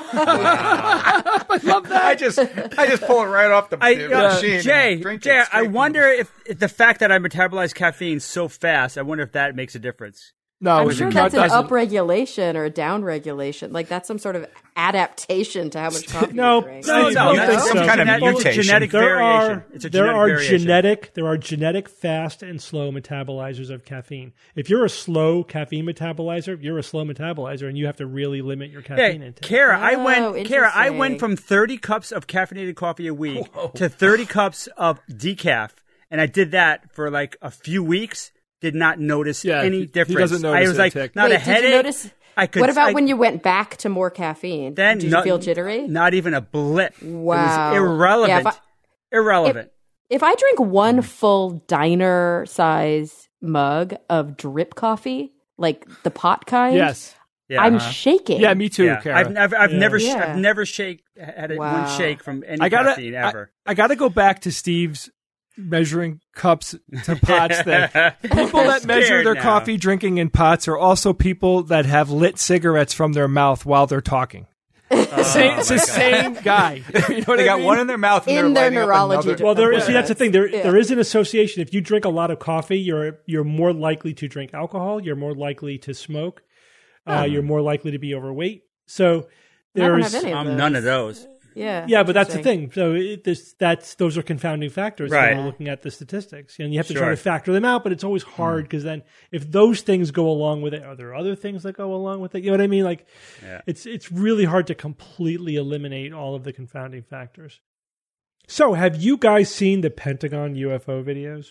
I love that. I just pull it right off the machine. Jay, I wonder if the fact that I metabolize caffeine so fast, I wonder if that makes a difference. No, I'm sure that's an upregulation or a downregulation. Like that's some sort of adaptation to how much coffee you drink. No. That's some kind of mutation. Genetic variation. It's a genetic variation. There are genetic fast and slow metabolizers of caffeine. If you're a slow caffeine metabolizer, you're a slow metabolizer, and you have to really limit your caffeine intake. Kara, I went from 30 cups of caffeinated coffee a week to 30 cups of decaf, and I did that for like a few weeks. Did not notice any difference. He doesn't notice I was like, not a headache. Did you notice? What about when you went back to more caffeine? Then did you feel jittery? Not even a blip. Wow. It was irrelevant. Yeah, irrelevant. If I drink one full diner size mug of drip coffee, like the pot kind, yes. Yeah, I'm shaking. Yeah, me too, yeah. Kara. I've never had one shake from any caffeine ever. I got to go back to Steve's measuring cups to pots thing. People that measure their coffee drinking in pots are also people that have lit cigarettes from their mouth while they're talking. It's the same guy. You know they got one in their mouth and in they're their neurology. Well, that's the thing. There is an association. If you drink a lot of coffee, you're more likely to drink alcohol. You're more likely to smoke. You're more likely to be overweight. So there's none of those. Yeah, but that's the thing. So those are confounding factors right. when we're looking at the statistics, and you have to try to factor them out. But it's always hard because then if those things go along with it, are there other things that go along with it? You know what I mean? Like, it's really hard to completely eliminate all of the confounding factors. So, have you guys seen the Pentagon UFO videos?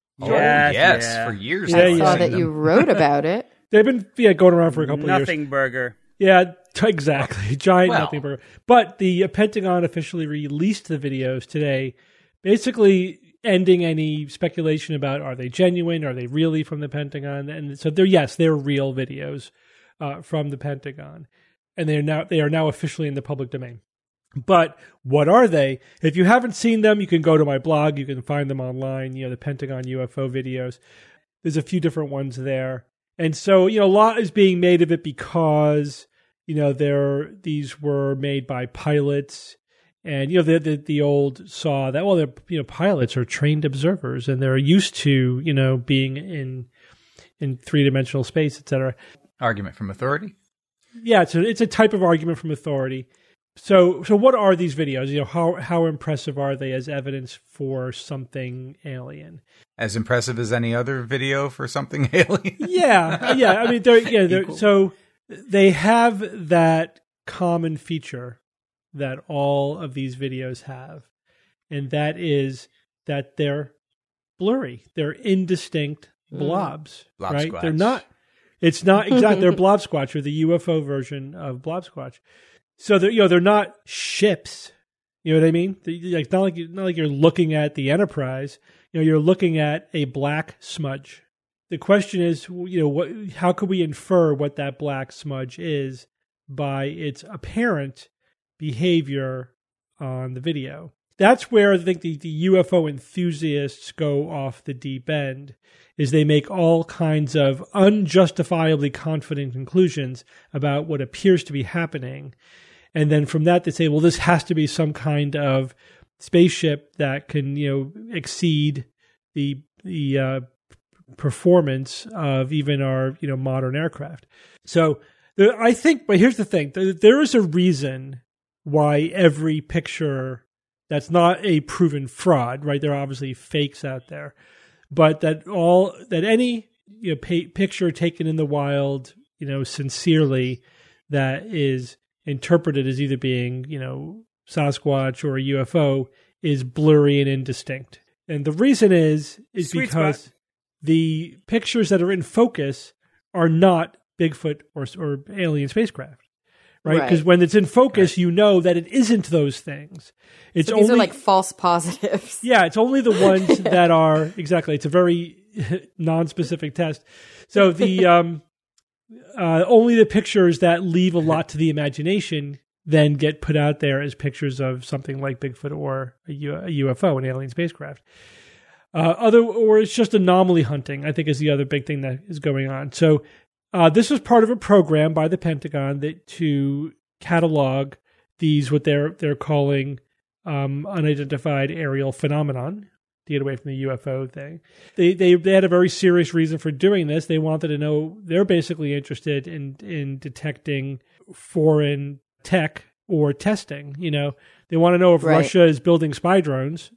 Yes, for years. I saw that you wrote about it. They've been going around for a couple of years. Nothing burger. Yeah, exactly. Giant nothing burger. But the Pentagon officially released the videos today, basically ending any speculation about are they genuine, are they really from the Pentagon? And so they're real videos from the Pentagon, and they are now officially in the public domain. But what are they? If you haven't seen them, you can go to my blog. You can find them online. The Pentagon UFO videos. There's a few different ones there. And so, a lot is being made of it because, these were made by pilots, and the old saw that pilots are trained observers and they're used to being in 3-dimensional space, etc. Argument from authority. Yeah, it's a type of argument from authority. So what are these videos? How impressive are they as evidence for something alien? As impressive as any other video for something alien. Yeah. I mean, so they have that common feature that all of these videos have, and that is that they're blurry. They're indistinct blobs, Blob right? squatch. They're not. It's not exactly. They're blob squatch, or the UFO version of blob squatch. So they're not ships. You know what I mean? Not like you're looking at the Enterprise. You're looking at a black smudge. The question is, how could we infer what that black smudge is by its apparent behavior on the video? That's where I think the UFO enthusiasts go off the deep end, is they make all kinds of unjustifiably confident conclusions about what appears to be happening. And then from that, they say, well, this has to be some kind of spaceship that can, exceed the performance of even our, modern aircraft. So I think, but here's the thing. There is a reason why every picture that's not a proven fraud, right? There are obviously fakes out there, but that any picture taken in the wild, sincerely, that is interpreted as either being, Sasquatch or a UFO is blurry and indistinct. And the reason is because the pictures that are in focus are not Bigfoot or alien spacecraft. Right? Because when it's in focus, you know that it isn't those things. It's these are like false positives. Yeah, it's only the ones that are, exactly. It's a very non-specific test. So the only the pictures that leave a lot to the imagination then get put out there as pictures of something like Bigfoot or a UFO, an alien spacecraft. Or it's just anomaly hunting, I think, is the other big thing that is going on. So this was part of a program by the Pentagon to catalog these, what they're calling unidentified aerial phenomenon, to get away from the UFO thing. They had a very serious reason for doing this. They wanted to know, they're basically interested in detecting foreign tech or testing. They want to know if Russia is building spy drones,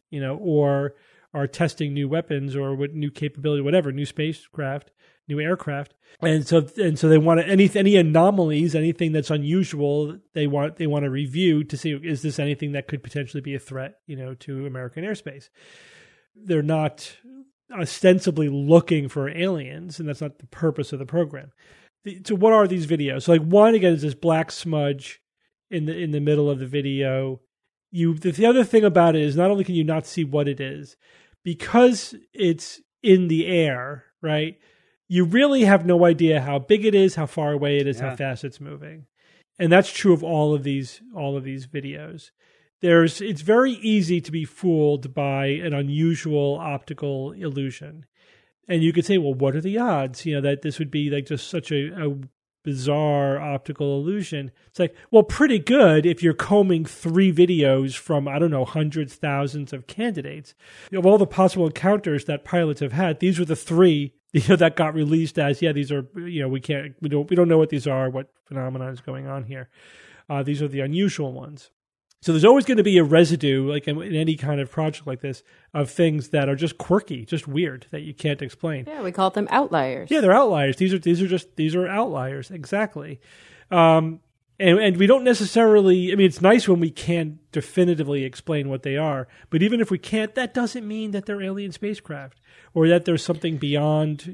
or are testing new weapons or what new capability, whatever, new spacecraft, new aircraft. And so they want any anomalies, anything that's unusual, they want to review to see, is this anything that could potentially be a threat, to American airspace. They're not ostensibly looking for aliens, and that's not the purpose of the program. So what are these videos? So one, again, is this black smudge in the middle of the video. The other thing about it is not only can you not see what it is, because it's in the air, right? You really have no idea how big it is, how far away it is, how fast it's moving. And that's true of all of these videos. It's very easy to be fooled by an unusual optical illusion. And you could say, well, what are the odds, that this would be like just such a bizarre optical illusion? It's like, well, pretty good if you're combing 3 videos from, I don't know, hundreds, thousands of candidates. Of all the possible encounters that pilots have had, these were the 3 that got released as, these are, we don't know what these are, what phenomenon is going on here. These are the unusual ones. So there's always going to be a residue, like in any kind of project like this, of things that are just quirky, just weird, that you can't explain. Yeah, we call them outliers. Yeah, they're outliers. These are outliers, exactly. And we don't necessarily, it's nice when we can definitively explain what they are, but even if we can't, that doesn't mean that they're alien spacecraft or that there's something beyond,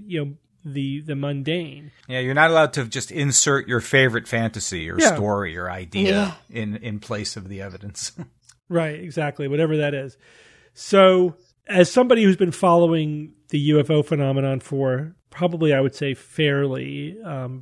the mundane. Yeah, you're not allowed to just insert your favorite fantasy or story or idea in place of the evidence. Right, exactly, whatever that is. So as somebody who's been following the UFO phenomenon for probably, I would say, fairly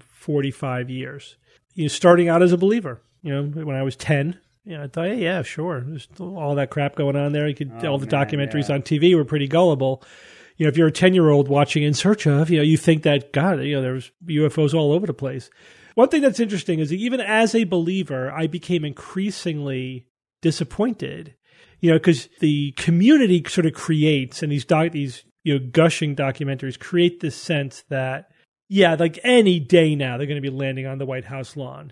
45 years, starting out as a believer, when I was 10, I thought, hey, yeah, sure. There's all that crap going on there. All the documentaries on TV were pretty gullible. If you're a 10-year-old watching In Search Of, you think that, God, there's UFOs all over the place. One thing that's interesting is that even as a believer, I became increasingly disappointed, because the community sort of creates, and these gushing documentaries create this sense that, like any day now, they're going to be landing on the White House lawn,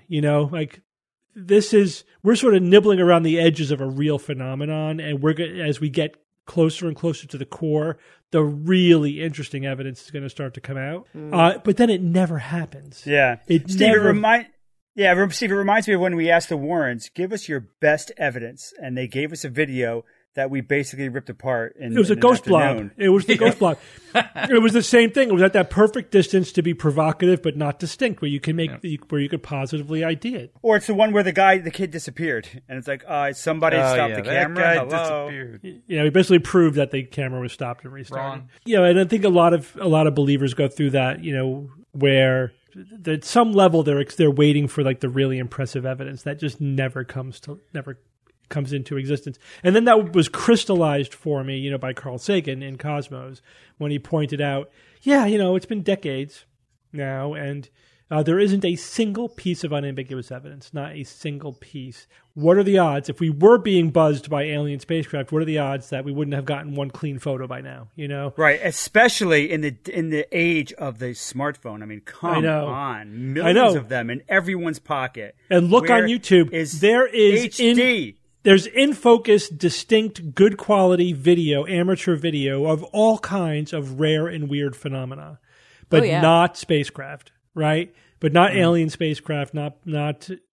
we're sort of nibbling around the edges of a real phenomenon, and as we get closer and closer to the core, the really interesting evidence is going to start to come out. But then it never happens. Yeah. Steve, it reminds me of when we asked the Warrens, give us your best evidence. And they gave us a video that we basically ripped apart. It was a ghost blob. It was the ghost blob. It was the same thing. It was at that perfect distance to be provocative but not distinct, where you can where you could positively ID it. Or it's the one where the kid disappeared, and it's like, somebody stopped the camera. That guy disappeared. We basically proved that the camera was stopped and restarted. Wrong. And I think a lot of believers go through that. Where at some level they're waiting for like the really impressive evidence that just never comes into existence. And then that was crystallized for me, by Carl Sagan in Cosmos, when he pointed out, it's been decades now, and there isn't a single piece of unambiguous evidence, not a single piece. What are the odds, if we were being buzzed by alien spacecraft, what are the odds that we wouldn't have gotten one clean photo by now, Right, especially in the age of the smartphone. Come on. Millions of them in everyone's pocket. And look on YouTube, there is HD. There's in focus, distinct, good quality video, amateur video of all kinds of rare and weird phenomena, but not spacecraft, right? But not alien spacecraft, not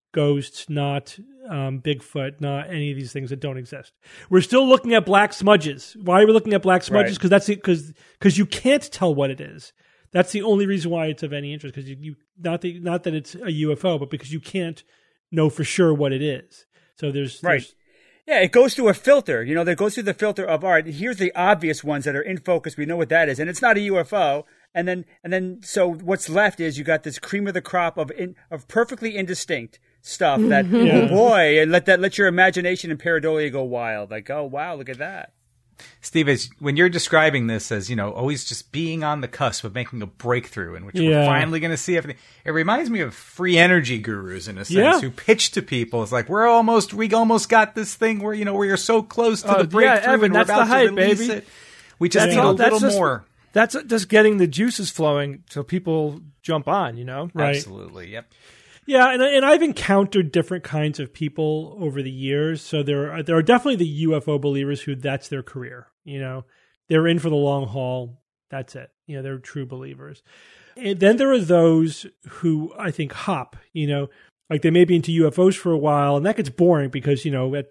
ghosts, not Bigfoot, not any of these things that don't exist. We're still looking at black smudges. Why are we looking at black smudges? Because because you can't tell what it is. That's the only reason why it's of any interest. Because you not that it's a UFO, but because you can't know for sure what it is. So there's yeah, it goes through a filter. That goes through the filter of, all right, here's the obvious ones that are in focus. We know what that is, and it's not a UFO. And then, so what's left is you got this cream of the crop of perfectly indistinct stuff that, oh boy, and let your imagination and pareidolia go wild. Like, oh wow, look at that. Steve, when you're describing this as, always just being on the cusp of making a breakthrough in which we're finally going to see everything, it reminds me of free energy gurus in a sense who pitch to people. It's like, we almost got this thing where, where you're so close to the breakthrough Evan, and we're about to release it. We just need a little more. That's just getting the juices flowing so people jump on, Right. Absolutely, yep. Yeah, and I've encountered different kinds of people over the years. So there are definitely the UFO believers who that's their career. They're in for the long haul. That's it. They're true believers. And then there are those who I think hop. Like they may be into UFOs for a while, and that gets boring because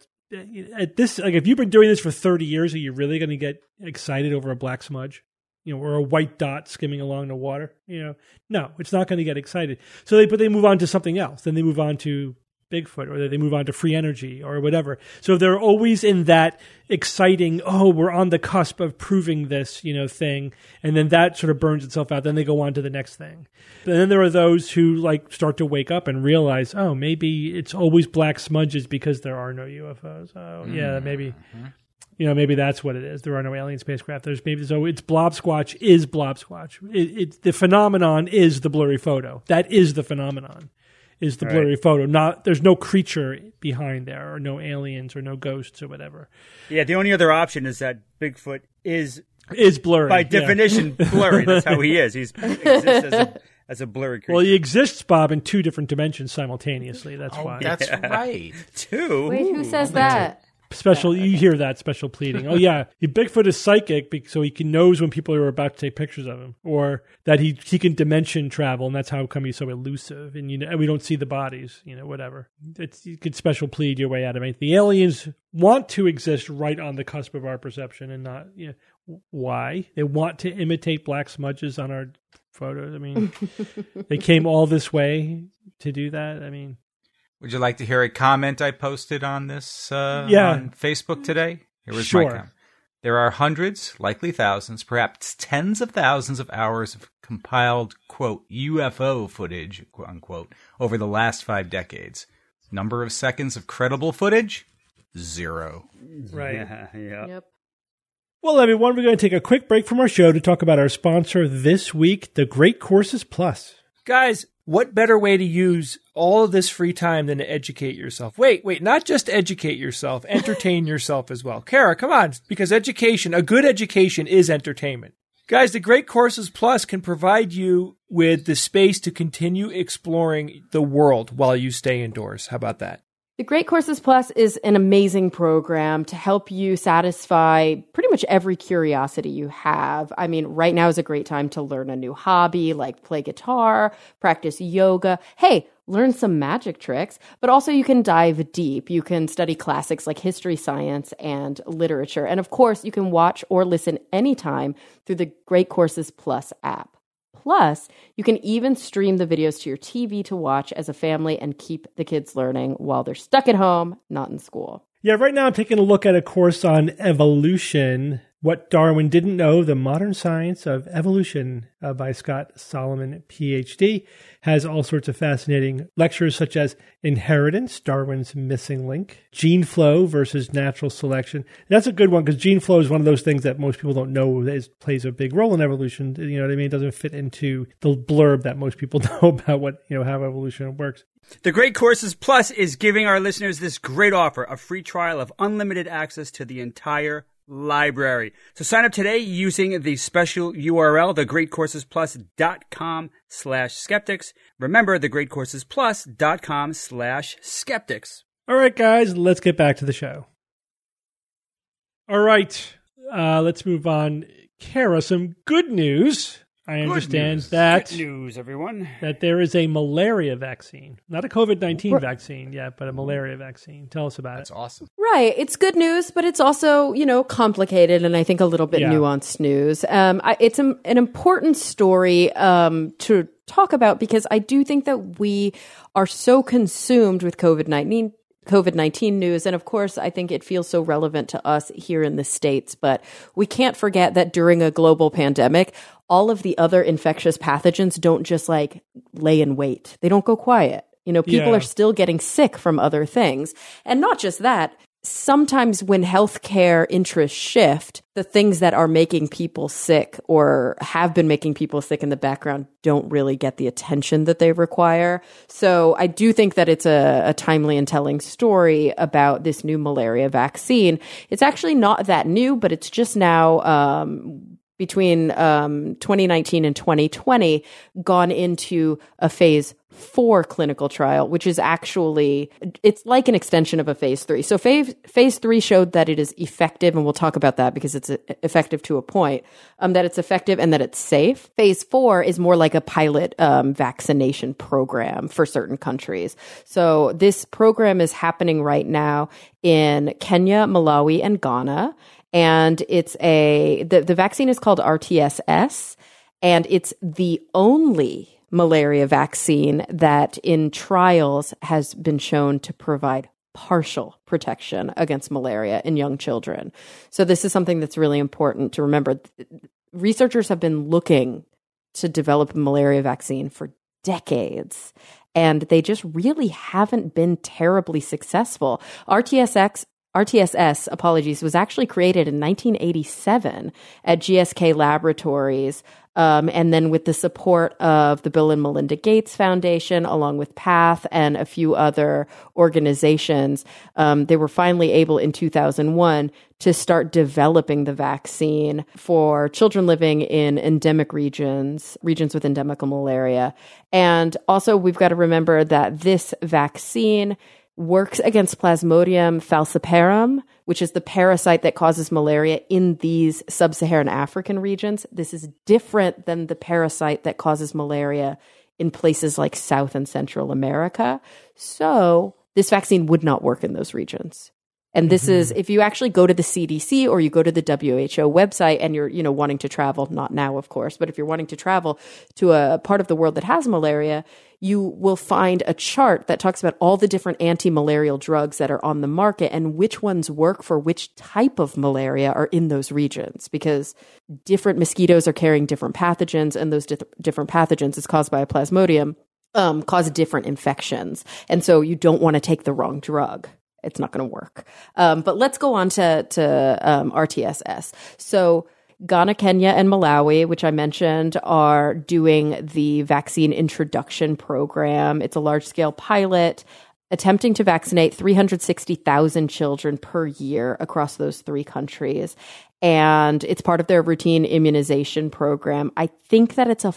at this, like if you've been doing this for 30 years, are you really going to get excited over a black smudge? Or a white dot skimming along the water, no, it's not going to get excited. So they move on to something else. Then they move on to Bigfoot, or they move on to free energy or whatever. So they're always in that exciting, we're on the cusp of proving this, thing. And then that sort of burns itself out. Then they go on to the next thing. And then there are those who start to wake up and realize, maybe it's always black smudges because there are no UFOs. Oh yeah, maybe. Maybe that's what it is. There are no alien spacecraft. It's Blob Squatch is Blob Squatch. It's the phenomenon is the blurry photo. That is the phenomenon, is the blurry photo. There's no creature behind there, or no aliens, or no ghosts, or whatever. Yeah, the only other option is that Bigfoot is blurry. By definition, blurry. That's how he is. He exists as a blurry creature. Well, he exists, Bob, in two different dimensions simultaneously. That's why. That's right. Two? Wait, who says that? You hear that special pleading. Oh yeah, Bigfoot is psychic, so he knows when people are about to take pictures of him, or that he can dimension travel, and that's how come he's so elusive. And we don't see the bodies, whatever. You could special plead your way out of anything. The aliens want to exist right on the cusp of our perception, and not why they want to imitate black smudges on our photos. I mean, they came all this way to do that. I mean. Would you like to hear a comment I posted on this on Facebook today? Here was my comment. There are hundreds, likely thousands, perhaps tens of thousands of hours of compiled, quote, UFO footage, quote unquote, over the last 5 decades. Number of seconds of credible footage? 0. Right. Yeah. Yep. Well, everyone, we're going to take a quick break from our show to talk about our sponsor this week, The Great Courses Plus. Guys, what better way to use all of this free time than to educate yourself? Wait, not just educate yourself, entertain yourself as well. Kara, come on, because a good education is entertainment. Guys, the Great Courses Plus can provide you with the space to continue exploring the world while you stay indoors. How about that? The Great Courses Plus is an amazing program to help you satisfy pretty much every curiosity you have. I mean, right now is a great time to learn a new hobby, like play guitar, practice yoga. Hey, learn some magic tricks, but also you can dive deep. You can study classics like history, science, and literature. And of course, you can watch or listen anytime through the Great Courses Plus app. Plus, you can even stream the videos to your TV to watch as a family and keep the kids learning while they're stuck at home, not in school. Yeah, right now I'm taking a look at a course on evolution, What Darwin Didn't Know, The Modern Science of Evolution by Scott Solomon, PhD. Has all sorts of fascinating lectures such as Inheritance, Darwin's Missing Link, Gene Flow versus Natural Selection. That's a good one because gene flow is one of those things that most people don't know plays a big role in evolution. You know what I mean? It doesn't fit into the blurb that most people know about how evolution works. The Great Courses Plus is giving our listeners this great offer, a free trial of unlimited access to the entire library. So sign up today using the special URL, thegreatcoursesplus.com/skeptics. Remember, thegreatcoursesplus.com/skeptics. All right, guys, let's get back to the show. All right, let's move on. Kara, some good news. I understand that good news, everyone, that there is a malaria vaccine, not a COVID-19 vaccine yet, but a malaria vaccine. Tell us about it. That's awesome. Right. It's good news, but it's also, complicated and I think a little bit nuanced news. It's an important story to talk about because I do think that we are so consumed with COVID-19 news. And of course, I think it feels so relevant to us here in the States, but we can't forget that during a global pandemic, all of the other infectious pathogens don't just like lay in wait. They don't go quiet. People are still getting sick from other things. And not just that, sometimes when healthcare interests shift, the things that are making people sick or have been making people sick in the background don't really get the attention that they require. So I do think that it's a timely and telling story about this new malaria vaccine. It's actually not that new, but it's just now between 2019 and 2020 gone into a phase 4 clinical trial, which is actually, it's like an extension of a phase 3. So phase 3 showed that it is effective, and we'll talk about that because it's effective to a point, that it's effective and that it's safe. Phase 4 is more like a pilot vaccination program for certain countries. So this program is happening right now in Kenya, Malawi, and Ghana. And it's the vaccine is called RTSS, and it's the only malaria vaccine that in trials has been shown to provide partial protection against malaria in young children. So this is something that's really important to remember. Researchers have been looking to develop a malaria vaccine for decades, and they just really haven't been terribly successful. RTSS, was actually created in 1987 at GSK Laboratories. And then with the support of the Bill and Melinda Gates Foundation, along with PATH and a few other organizations, they were finally able in 2001 to start developing the vaccine for children living in endemic regions with endemic malaria. And also we've got to remember that this vaccine works against Plasmodium falciparum, which is the parasite that causes malaria in these sub-Saharan African regions. This is different than the parasite that causes malaria in places like South and Central America. So this vaccine would not work in those regions. And this is, if you actually go to the CDC or you go to the WHO website and you're, wanting to travel, not now, of course, but if you're wanting to travel to a part of the world that has malaria, you will find a chart that talks about all the different anti-malarial drugs that are on the market and which ones work for which type of malaria are in those regions, because different mosquitoes are carrying different pathogens, and those different pathogens is caused by a Plasmodium, cause different infections. And so you don't want to take the wrong drug. It's not going to work. But let's go on to RTSS. So Ghana, Kenya, and Malawi, which I mentioned, are doing the vaccine introduction program. It's a large-scale pilot attempting to vaccinate 360,000 children per year across those 3 countries. And it's part of their routine immunization program. I think that it's a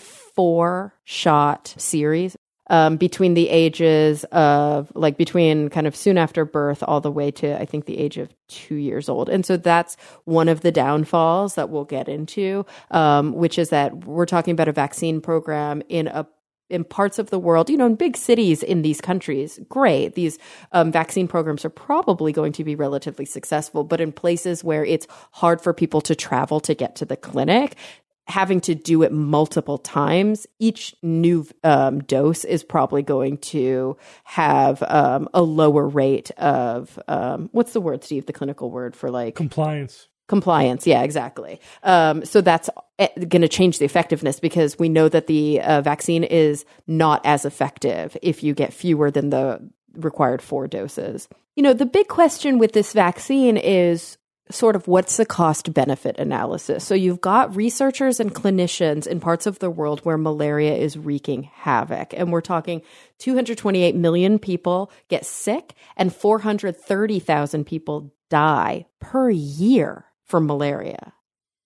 4-shot series. Between the ages of between kind of soon after birth all the way to, I think, the age of 2 years old. And so that's one of the downfalls that we'll get into, which is that we're talking about a vaccine program in parts of the world, in big cities in these countries. Great. These vaccine programs are probably going to be relatively successful, but in places where it's hard for people to travel to get to the clinic, having to do it multiple times, each new dose is probably going to have a lower rate of, what's the word, Steve, the clinical word for compliance. Compliance, yeah, exactly. So that's going to change the effectiveness, because we know that the vaccine is not as effective if you get fewer than the required 4 doses. The big question with this vaccine is sort of what's the cost-benefit analysis. So you've got researchers and clinicians in parts of the world where malaria is wreaking havoc. And we're talking 228 million people get sick and 430,000 people die per year from malaria.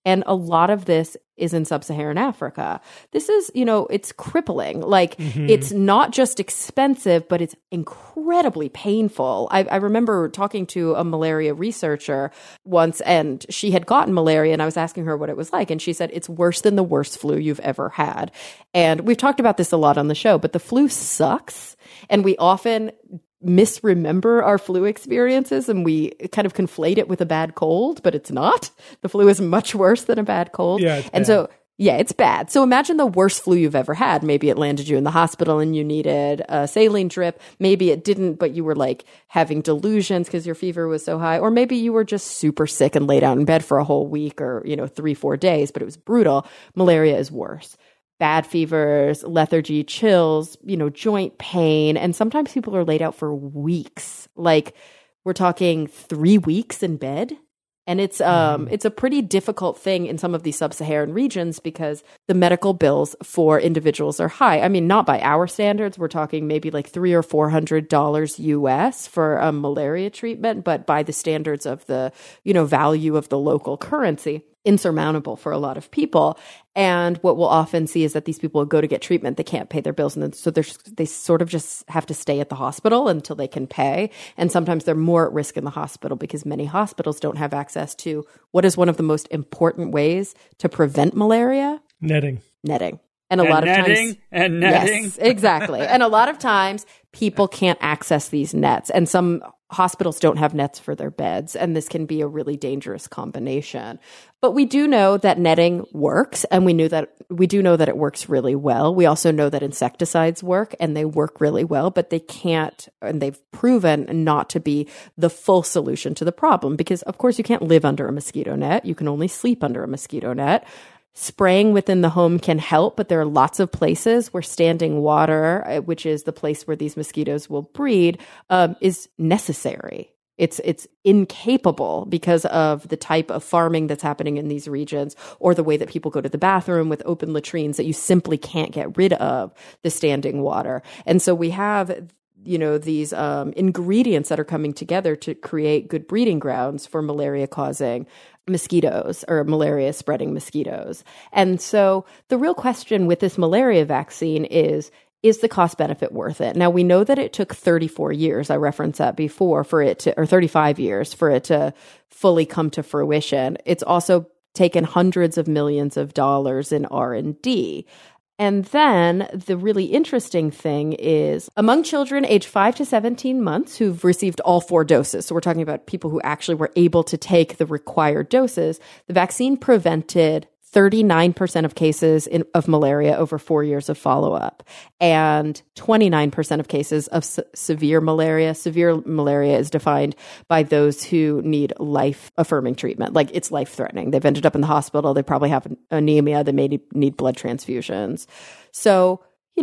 And a lot of this is in sub-Saharan Africa. This is, it's crippling. Like, it's not just expensive, but it's incredibly painful. I remember talking to a malaria researcher once, and she had gotten malaria, and I was asking her what it was like. And she said, it's worse than the worst flu you've ever had. And we've talked about this a lot on the show, but the flu sucks. And we often misremember our flu experiences and we kind of conflate it with a bad cold, but it's not. The flu is much worse than a bad cold. Yeah, it's bad. So imagine the worst flu you've ever had. Maybe it landed you in the hospital and you needed a saline drip. Maybe it didn't, but you were like having delusions because your fever was so high. Or maybe you were just super sick and laid out in bed for a whole week or, 3-4 days, but it was brutal. Malaria is worse. Bad fevers, lethargy, chills, joint pain. And sometimes people are laid out for weeks. Like, we're talking 3 weeks in bed. And it's a pretty difficult thing in some of these sub-Saharan regions because the medical bills for individuals are high. I mean, not by our standards. We're talking maybe like $300 or $400 US for a malaria treatment, but by the standards of the, value of the local currency, insurmountable for a lot of people. And what we'll often see is that these people go to get treatment, they can't pay their bills, and then so they sort of just have to stay at the hospital until they can pay. And sometimes they're more at risk in the hospital because many hospitals don't have access to what is one of the most important ways to prevent malaria? Netting. And a lot of times, Yes, exactly. And a lot of times people can't access these nets, and some hospitals don't have nets for their beds, and this can be a really dangerous combination. But we do know that netting works, and we do know that it works really well. We also know that insecticides work, and they work really well, but they can't, and they've proven not to be the full solution to the problem because, of course, you can't live under a mosquito net. You can only sleep under a mosquito net. Spraying within the home can help, but there are lots of places where standing water, which is the place where these mosquitoes will breed, is necessary. It's incapable because of the type of farming that's happening in these regions or the way that people go to the bathroom with open latrines that you simply can't get rid of the standing water. And so we have these ingredients that are coming together to create good breeding grounds for malaria-causing mosquitoes or malaria-spreading mosquitoes. And so the real question with this malaria vaccine is the cost-benefit worth it? Now, we know that it took 34 years, I referenced that before, or 35 years for it to fully come to fruition. It's also taken hundreds of millions of dollars in R&D. And then the really interesting thing is among children aged 5 to 17 months who've received all 4 doses, so we're talking about people who actually were able to take the required doses, the vaccine prevented 39% of cases of malaria over 4 years of follow-up, and 29% of cases of severe malaria. Severe malaria is defined by those who need life-affirming treatment, like it's life-threatening. They've ended up in the hospital. They probably have anemia. They may need blood transfusions. So,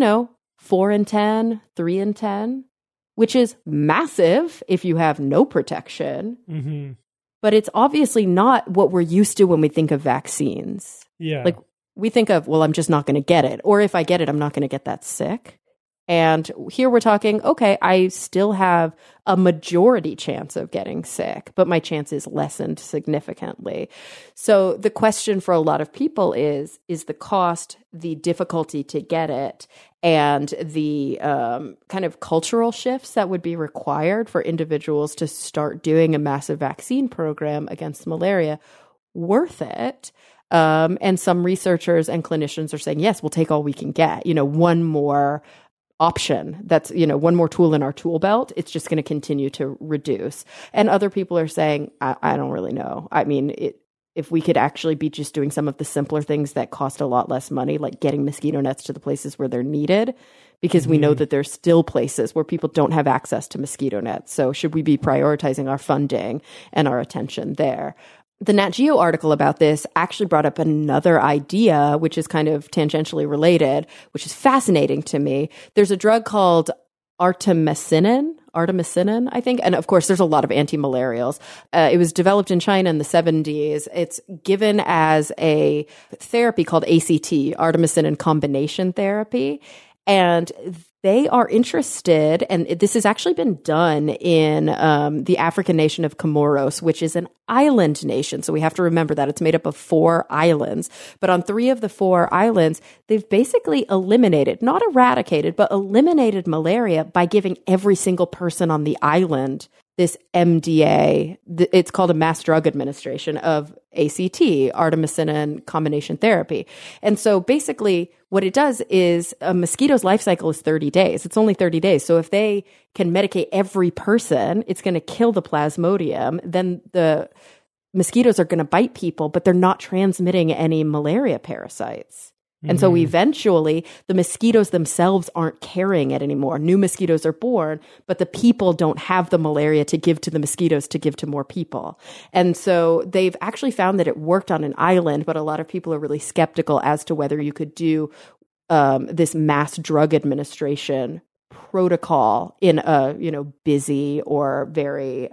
4 in 10, 3 in 10, which is massive if you have no protection. Mm-hmm. But it's obviously not what we're used to when we think of vaccines. Yeah. Like we think of, well, I'm just not going to get it. Or if I get it, I'm not going to get that sick. And here we're talking, okay, I still have a majority chance of getting sick, but my chance is lessened significantly. So the question for a lot of people is the cost, the difficulty to get it, and the kind of cultural shifts that would be required for individuals to start doing a massive vaccine program against malaria worth it? And some researchers and clinicians are saying, yes, we'll take all we can get. One more option that's, one more tool in our tool belt. It's just going to continue to reduce. And other people are saying, I don't really know. I mean, if we could actually be just doing some of the simpler things that cost a lot less money, like getting mosquito nets to the places where they're needed, because we know that there's still places where people don't have access to mosquito nets. So should we be prioritizing our funding and our attention there? The Nat Geo article about this actually brought up another idea, which is kind of tangentially related, which is fascinating to me. There's a drug called artemisinin, I think. And of course, there's a lot of anti-malarials. It was developed in China in the 70s. It's given as a therapy called ACT, artemisinin combination therapy. And they are interested, and this has actually been done in the African nation of Comoros, which is an island nation. So we have to remember that it's made up of 4 islands. But on 3 of the 4 islands, they've basically eliminated, not eradicated, but eliminated malaria by giving every single person on the island this MDA. It's called a mass drug administration of ACT, artemisinin combination therapy. And so basically what it does is a mosquito's life cycle is 30 days. It's only 30 days. So if they can medicate every person, it's going to kill the plasmodium. Then the mosquitoes are going to bite people, but they're not transmitting any malaria parasites. And so eventually the mosquitoes themselves aren't carrying it anymore. New mosquitoes are born, but the people don't have the malaria to give to the mosquitoes to give to more people. And so they've actually found that it worked on an island, but a lot of people are really skeptical as to whether you could do this mass drug administration protocol in a, busy or very,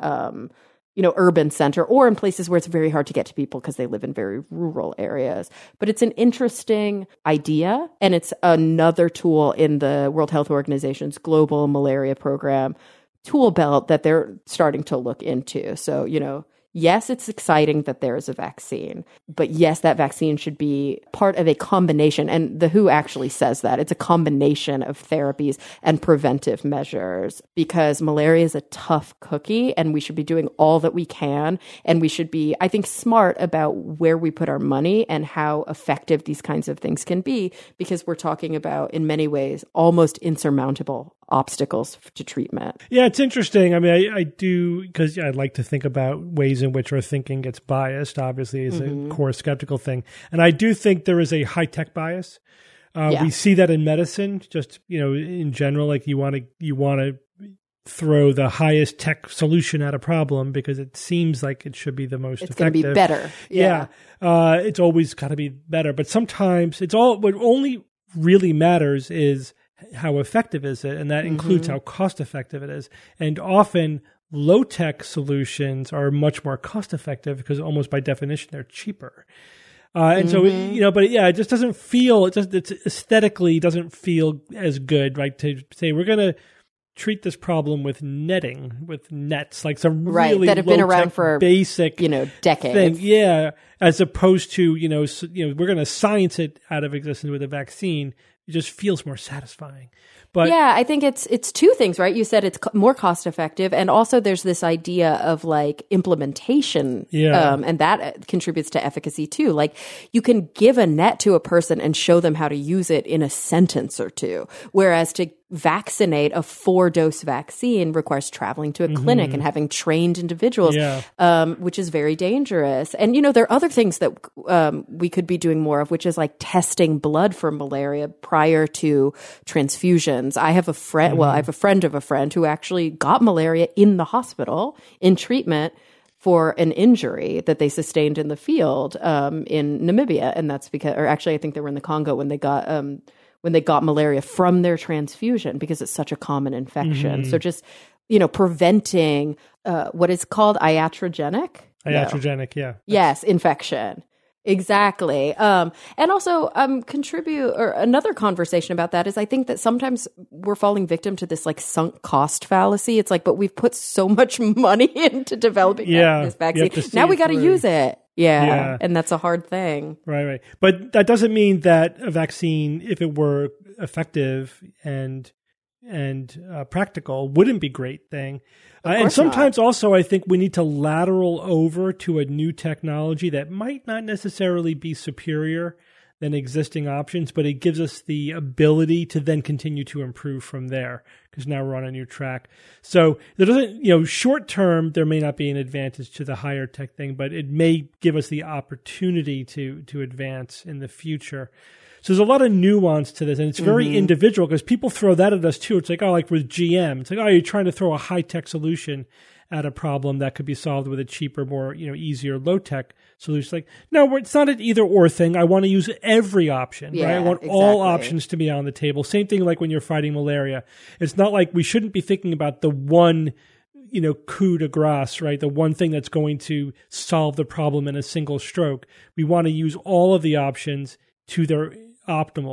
urban center, or in places where it's very hard to get to people because they live in very rural areas. But it's an interesting idea, and it's another tool in the World Health Organization's global malaria program tool belt that they're starting to look into. So, yes, it's exciting that there is a vaccine, but yes, that vaccine should be part of a combination. And the WHO actually says that it's a combination of therapies and preventive measures, because malaria is a tough cookie and we should be doing all that we can. And we should be, I think, smart about where we put our money and how effective these kinds of things can be, because we're talking about, in many ways, almost insurmountable obstacles to treatment. Yeah, it's interesting. I mean, I do, because I like to think about ways in which our thinking gets biased, obviously, is a core skeptical thing. And I do think there is a high-tech bias. We see that in medicine, just, in general, like you want to throw the highest tech solution at a problem because it seems like it should be the most effective. It's going to be better. Yeah. It's always got to be better. But sometimes what only really matters is how effective is it, and that includes how cost effective it is. And often low-tech solutions are much more cost effective because almost by definition they're cheaper. And so, but yeah, it just doesn't feel, it aesthetically doesn't feel as good, right? To say we're going to treat this problem with nets, like some really that have been around for basic, decades. Thing. Yeah. As opposed to, we're going to science it out of existence with a vaccine. It just feels more satisfying. But yeah, I think it's two things, right? You said it's more cost effective, and also there's this idea of like implementation, and that contributes to efficacy too. Like you can give a net to a person and show them how to use it in a sentence or two, whereas to vaccinate a 4-dose vaccine requires traveling to a clinic and having trained individuals, which is very dangerous. And, there are other things that we could be doing more of, which is like testing blood for malaria prior to transfusions. I have a friend, I have a friend of a friend who actually got malaria in the hospital in treatment for an injury that they sustained in the field in Namibia. And that's because, or actually I think they were in the Congo when they got malaria from their transfusion, because it's such a common infection. So just, preventing what is called iatrogenic. Iatrogenic, yeah. Yes, infection. Exactly. And also contribute, or another conversation about that is I think that sometimes we're falling victim to this like sunk cost fallacy. It's like, but we've put so much money into developing this vaccine. Now we got to use it. Yeah. And that's a hard thing. Right. But that doesn't mean that a vaccine, if it were effective and practical, wouldn't be a great thing. And sometimes also I think we need to lateral over to a new technology that might not necessarily be superior than existing options, but it gives us the ability to then continue to improve from there, because now we're on a new track. So there doesn't, short term, there may not be an advantage to the higher tech thing, but it may give us the opportunity to advance in the future. So there's a lot of nuance to this, and it's very individual, because people throw that at us too. It's like, like with GM, it's like, you're trying to throw a high-tech solution at a problem that could be solved with a cheaper, more, easier low-tech solution. Like, no, it's not an either-or thing. I want to use every option, right? I want all options to be on the table. Same thing like when you're fighting malaria. It's not like we shouldn't be thinking about the one, coup de grace, right? The one thing that's going to solve the problem in a single stroke. We want to use all of the options to their optimal.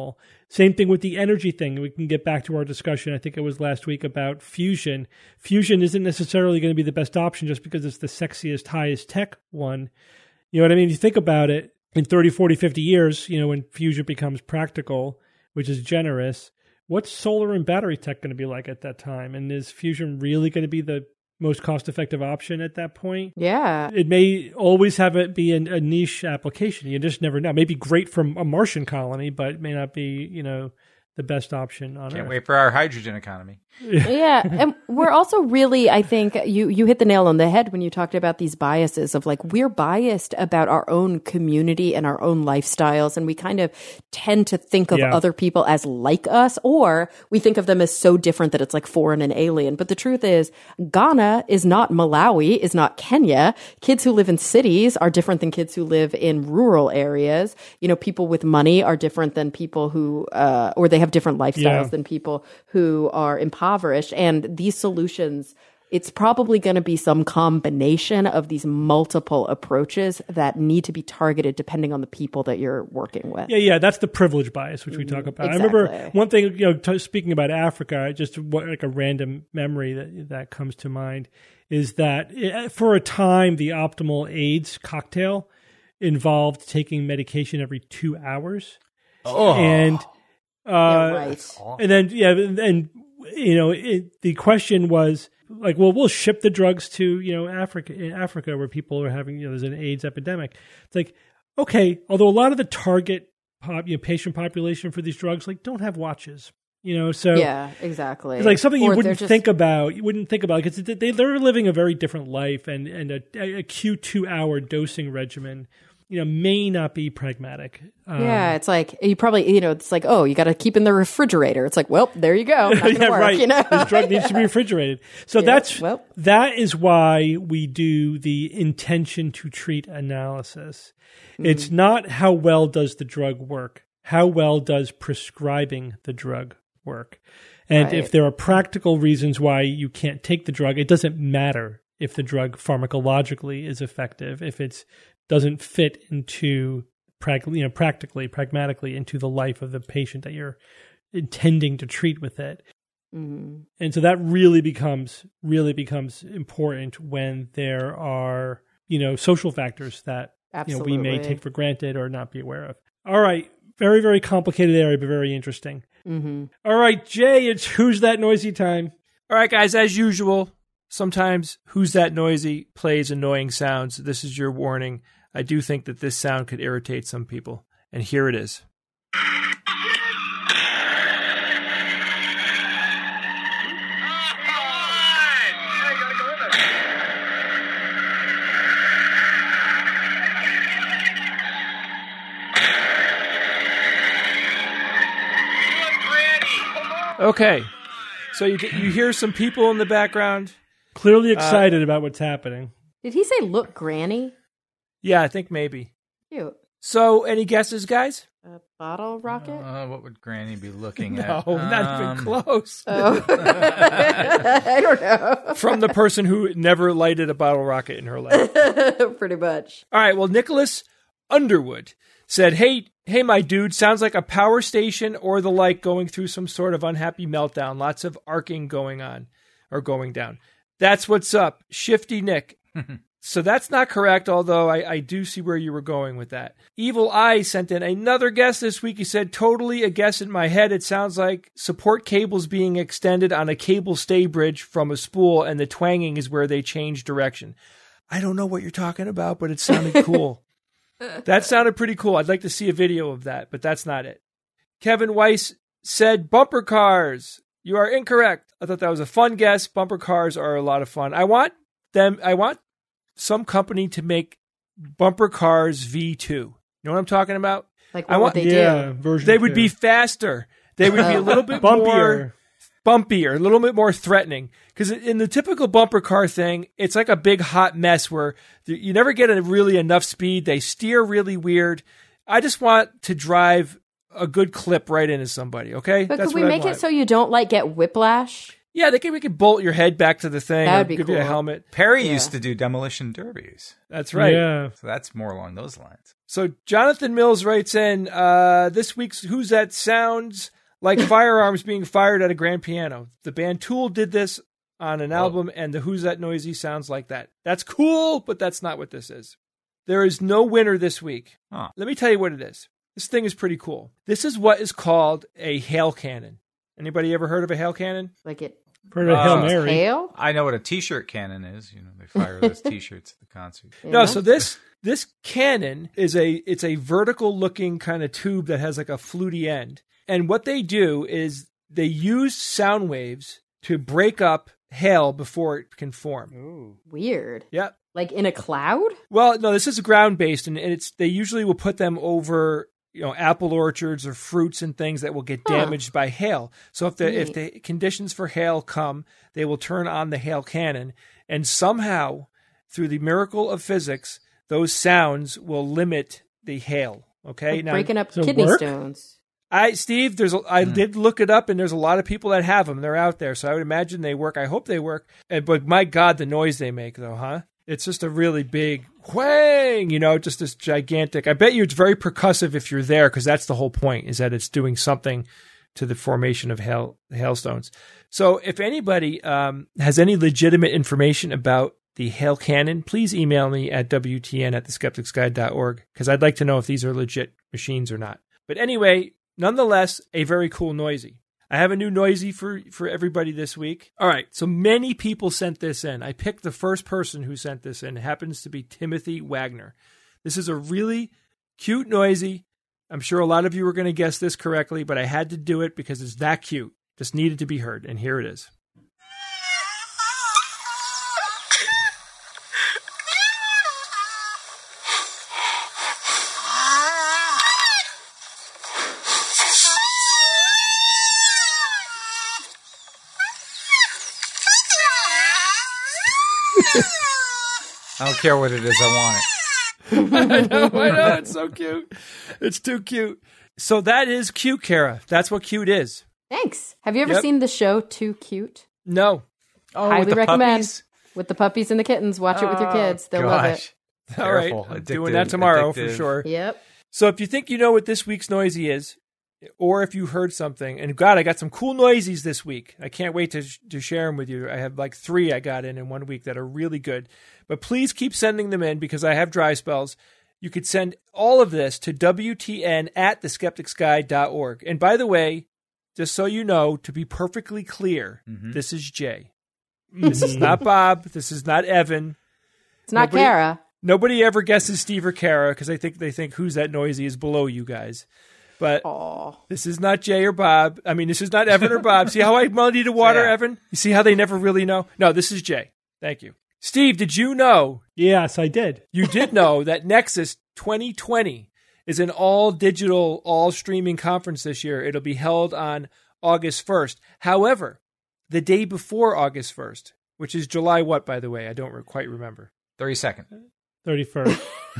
Same thing with the energy thing. We can get back to our discussion, I think it was last week, about fusion. Fusion isn't necessarily going to be the best option just because it's the sexiest, highest tech one. You know what I mean? If you think about it, in 30, 40, 50 years, when fusion becomes practical, which is generous, what's solar and battery tech going to be like at that time? And is fusion really going to be the most cost-effective option at that point? Yeah. It may always have it be a niche application. You just never know. It may be great from a Martian colony, but it may not be, the best option on Earth. Can't wait for our hydrogen economy. Yeah. And we're also really, I think you hit the nail on the head when you talked about these biases of like, we're biased about our own community and our own lifestyles. And we kind of tend to think of other people as like us, or we think of them as so different that it's like foreign and alien. But the truth is, Ghana is not Malawi, is not Kenya. Kids who live in cities are different than kids who live in rural areas. People with money are different than people who, or they have different lifestyles than people who are impoverished. And these solutions, it's probably going to be some combination of these multiple approaches that need to be targeted depending on the people that you're working with. Yeah, that's the privilege bias, which we talk about. Exactly. I remember one thing, speaking about Africa, just like a random memory that comes to mind is that for a time, the optimal AIDS cocktail involved taking medication every 2 hours. Oh. And right. And then, the question was like, well, we'll ship the drugs to, Africa where people are having, there's an AIDS epidemic. It's like, okay, although a lot of the target patient population for these drugs, like, don't have watches, so. Yeah, exactly. It's like something you wouldn't think about. You wouldn't think about because they're living a very different life, and a Q2 hour dosing regimen may not be pragmatic. Yeah, it's like you probably, it's like, oh, you got to keep in the refrigerator. It's like, well, there you go. Not gonna work, right. This drug needs to be refrigerated. So that is why we do the intention to treat analysis. Mm-hmm. It's not how well does the drug work. How well does prescribing the drug work? And if there are practical reasons why you can't take the drug, it doesn't matter if the drug pharmacologically is effective, if it doesn't fit into pragmatically into the life of the patient that you're intending to treat with it. Mm-hmm. And so that really becomes important when there are, social factors that we may take for granted or not be aware of. All right. Very, very complicated area, but very interesting. Mm-hmm. All right, Jay, it's Who's That Noisy time. All right, guys, as usual, sometimes Who's That Noisy plays annoying sounds. This is your warning. I do think that this sound could irritate some people. And here it is. Okay, so you hear some people in the background. Clearly excited about what's happening. Did he say, look, Granny? Yeah, I think maybe. Cute. So, any guesses, guys? A bottle rocket? What would Granny be looking at? No, not even close. Oh. I don't know. From the person who never lighted a bottle rocket in her life. Pretty much. All right, well, Nicholas Underwood said, hey, my dude, sounds like a power station or the like going through some sort of unhappy meltdown. Lots of arcing going on or going down. That's what's up. Shifty Nick. So that's not correct, although I do see where you were going with that. Evil Eye sent in another guess this week. He said, totally a guess in my head. It sounds like support cables being extended on a cable stay bridge from a spool, and the twanging is where they change direction. I don't know what you're talking about, but it sounded cool. That sounded pretty cool. I'd like to see a video of that, but that's not it. Kevin Weiss said bumper cars. You are incorrect. I thought that was a fun guess. Bumper cars are a lot of fun. I want some company to make bumper cars V2. You know what I'm talking about? Like what would they do? They would be faster. They would be a little bit bumpier, a little bit more threatening. Because in the typical bumper car thing, it's like a big hot mess where you never get really enough speed. They steer really weird. I just want to drive a good clip right into somebody, okay? But could we make it so you don't get whiplash? Yeah, we could bolt your head back to the thing or give you a cool. helmet. Perry used to do demolition derbies. That's right. Yeah. So that's more along those lines. So Jonathan Mills writes in, this week's Who's That sounds like firearms being fired at a grand piano. The band Tool did this on an album, and the Who's That Noisy sounds like that. That's cool, but that's not what this is. There is no winner this week. Huh. Let me tell you what it is. This thing is pretty cool. This is what is called a hail cannon. Anybody ever heard of a hail cannon? Like it. For a Hail Mary. Hail? I know what a T-shirt cannon is. They fire those T-shirts at the concert. Yeah. No, so this cannon is a vertical looking kind of tube that has like a fluty end. And what they do is they use sound waves to break up hail before it can form. Ooh. Weird. Yep. Like in a cloud? Well, no, this is ground based, and they usually will put them over apple orchards or fruits and things that will get damaged by hail. So if the conditions for hail come, they will turn on the hail cannon, and somehow through the miracle of physics, those sounds will limit the hail. Okay, Like now breaking up kidney stones. Steve, I did look it up, and there's a lot of people that have them. They're out there, so I would imagine they work. I hope they work. But my God, the noise they make, though, huh? It's just a really big whang, just this gigantic. I bet you it's very percussive if you're there, because that's the whole point, is that it's doing something to the formation of hailstones. So if anybody has any legitimate information about the hail cannon, please email me at wtn@theskepticsguide.org, because I'd like to know if these are legit machines or not. But anyway, nonetheless, a very cool noisy. I have a new noisy for everybody this week. All right, so many people sent this in. I picked the first person who sent this in. It happens to be Timothy Wagner. This is a really cute noisy. I'm sure a lot of you are going to guess this correctly, but I had to do it because it's that cute. Just needed to be heard, and here it is. I don't care what it is. I want it. I know. It's so cute. It's too cute. So that is cute, Kara. That's what cute is. Thanks. Have you ever seen the show Too Cute? No. Oh, Highly with the recommend. puppies? With the puppies and the kittens. Watch it with your kids. They'll love it. All right. Careful. I'm doing that tomorrow for sure. Yep. So if you think you know what this week's noisy is, or if you heard something, and God, I got some cool noisies this week. I can't wait to share them with you. I have like 3 I got in 1 week that are really good. But please keep sending them in because I have dry spells. You could send all of this to WTN@theskepticsguide.org. And by the way, just so you know, to be perfectly clear, this is Jay. This is not Bob. This is not Evan. It's not Kara. Nobody ever guesses Steve or Kara because they think Who's That Noisy is below you guys. But this is not Jay or Bob. I mean, this is not Evan or Bob. See how I muddy the water, Evan? You see how they never really know? No, this is Jay. Thank you. Steve, did you know? Yes, I did. You did know that Nexus 2020 is an all-digital, all-streaming conference this year. It'll be held on August 1st. However, the day before August 1st, which is July what, by the way? I don't quite remember. 32nd. 31st.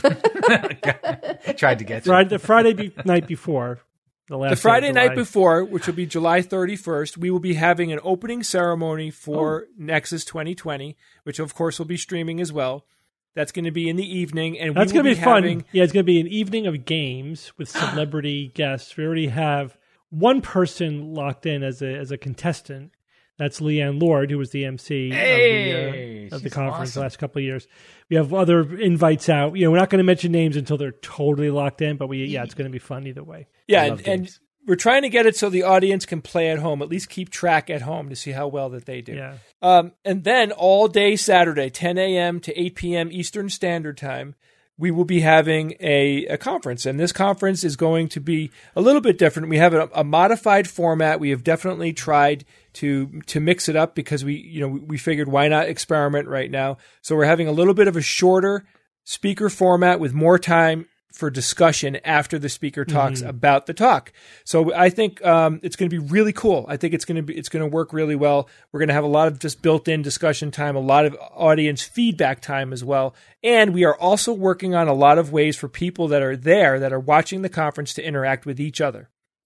Tried to get you. The Friday night before. The Friday night before, which will be July 31st, we will be having an opening ceremony for Nexus 2020, which of course will be streaming as well. That's going to be in the evening, and that's going to be fun. Yeah, it's going to be an evening of games with celebrity guests. We already have one person locked in as a contestant. That's Leanne Lord, who was the MC of the conference the last couple of years. We have other invites out. We're not going to mention names until they're totally locked in, but it's going to be fun either way. Yeah, and we're trying to get it so the audience can play at home, at least keep track at home to see how well that they do. Yeah. And then all day Saturday, 10 a.m. to 8 p.m. Eastern Standard Time, we will be having a conference. And this conference is going to be a little bit different. We have a modified format. We have definitely tried to mix it up because we figured why not experiment right now. So we're having a little bit of a shorter speaker format with more time for discussion after the speaker talks about the talk. So I think it's going to be really cool. I think it's going to work really well. We're going to have a lot of just built-in discussion time, a lot of audience feedback time as well. And we are also working on a lot of ways for people that are there, that are watching the conference, to interact with each other.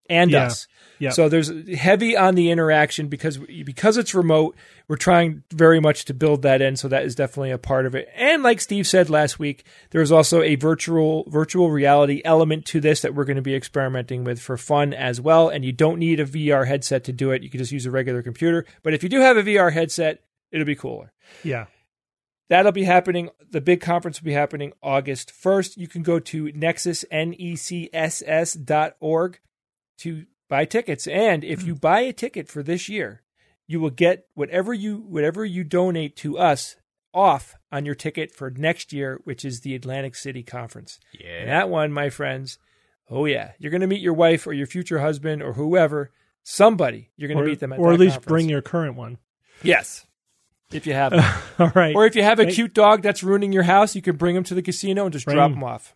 and us. Yep. So there's heavy on the interaction because it's remote. We're trying very much to build that in. So that is definitely a part of it. And like Steve said last week, there's also a virtual reality element to this that we're going to be experimenting with for fun as well. And you don't need a VR headset to do it. You can just use a regular computer. But if you do have a VR headset, it'll be cooler. Yeah. That'll be happening. The big conference will be happening August 1st. You can go to Nexus, NECSS.org to buy tickets. And if you buy a ticket for this year, you will get whatever you donate to us off on your ticket for next year, which is the Atlantic City Conference. Yeah. And that one, my friends, oh yeah, you're going to meet your wife or your future husband or whoever, somebody. You're going to meet them at that conference. Or at least conference. Bring your current one. Yes. If you have them. All right. Or if you have a cute dog that's ruining your house, you can bring him to the casino and just drop him off.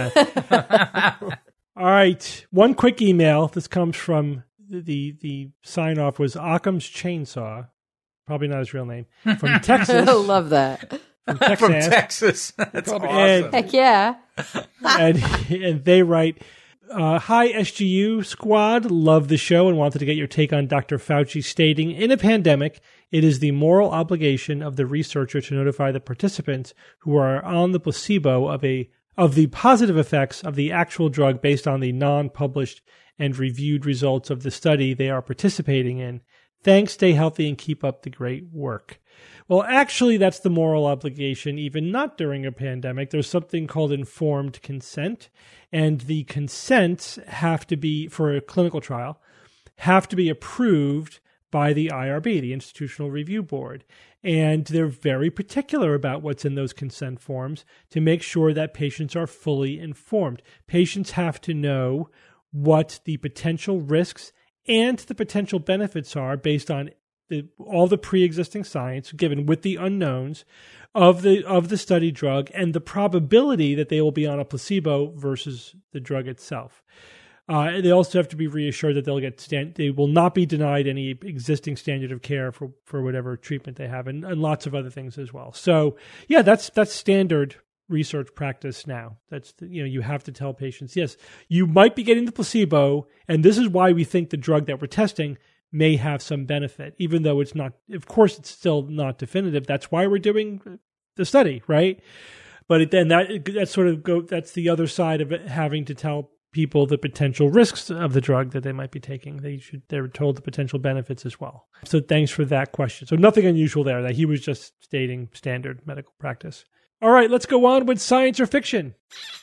All right. One quick email. This comes from the sign off was Occam's Chainsaw. Probably not his real name. From Texas. I love that. From Texas. From Texas. That's awesome. Heck yeah. And they write, hi, SGU squad. Love the show and wanted to get your take on Dr. Fauci stating, in a pandemic, it is the moral obligation of the researcher to notify the participants who are on the placebo of the positive effects of the actual drug based on the non-published and reviewed results of the study they are participating in. Thanks, stay healthy, and keep up the great work. Well, actually, that's the moral obligation, even not during a pandemic. There's something called informed consent, and the consents have to be, for a clinical trial, have to be approved by the IRB, the Institutional Review Board. And they're very particular about what's in those consent forms to make sure that patients are fully informed. Patients have to know what the potential risks and the potential benefits are based on all the pre-existing science given with the unknowns of the study drug and the probability that they will be on a placebo versus the drug itself. They also have to be reassured that they will not be denied any existing standard of care for whatever treatment they have, and lots of other things as well. So yeah, that's standard research practice now. That's you have to tell patients, yes, you might be getting the placebo, and this is why we think the drug that we're testing may have some benefit, even though it's not. Of course, it's still not definitive. That's why we're doing the study, right? But then that's the other side of it, having to tell people the potential risks of the drug that they might be taking. They're told the potential benefits as well. So thanks for that question. So nothing unusual there. That he was just stating standard medical practice. All right, let's go on with science or fiction.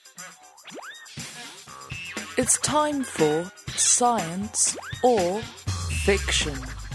It's time for science or fiction.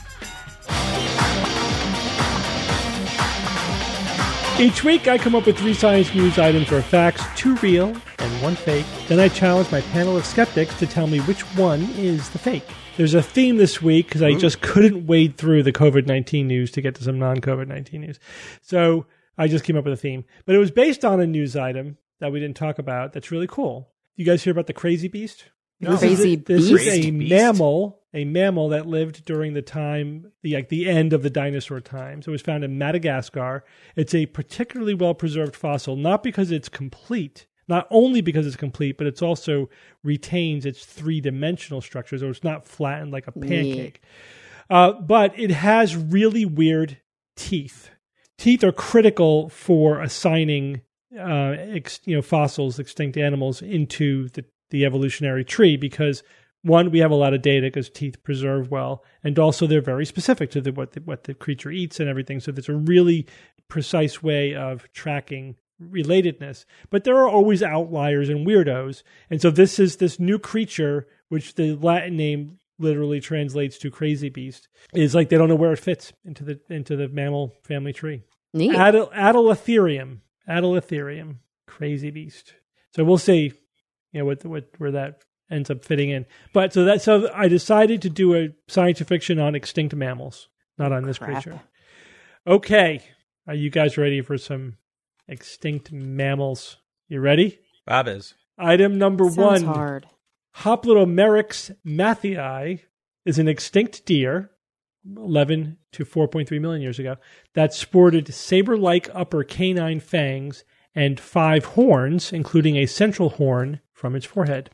Each week, I come up with 3 science news items or facts, 2 real and 1 fake. Then I challenge my panel of skeptics to tell me which one is the fake. There's a theme this week because I just couldn't wade through the COVID-19 news to get to some non-COVID-19 news. So I just came up with a theme. But it was based on a news item that we didn't talk about that's really cool. You guys hear about the crazy beast? No. This is a mammal that lived during the time, the end of the dinosaur times. It was found in Madagascar. It's a particularly well-preserved fossil, not only because it's complete, but it's also retains its 3-dimensional structure, so it's not flattened like a pancake. But it has really weird teeth. Teeth are critical for assigning fossils, extinct animals, into the evolutionary tree because, one, we have a lot of data because teeth preserve well, and also they're very specific to what the creature eats and everything. So there's a really precise way of tracking relatedness. But there are always outliers and weirdos. And so this new creature, which the Latin name literally translates to crazy beast, is like they don't know where it fits into the mammal family tree. Neat. Adelatherium, crazy beast. So we'll see, where that ends up fitting in. But so I decided to do a science fiction on extinct mammals, not on this creature. Okay, are you guys ready for some extinct mammals? You ready? Bob is. Item number Sounds 1. hard. Hoplitomeryx mathii is an extinct deer, 11 to 4.3 million years ago, that sported saber-like upper canine fangs and 5 horns, including a central horn from its forehead.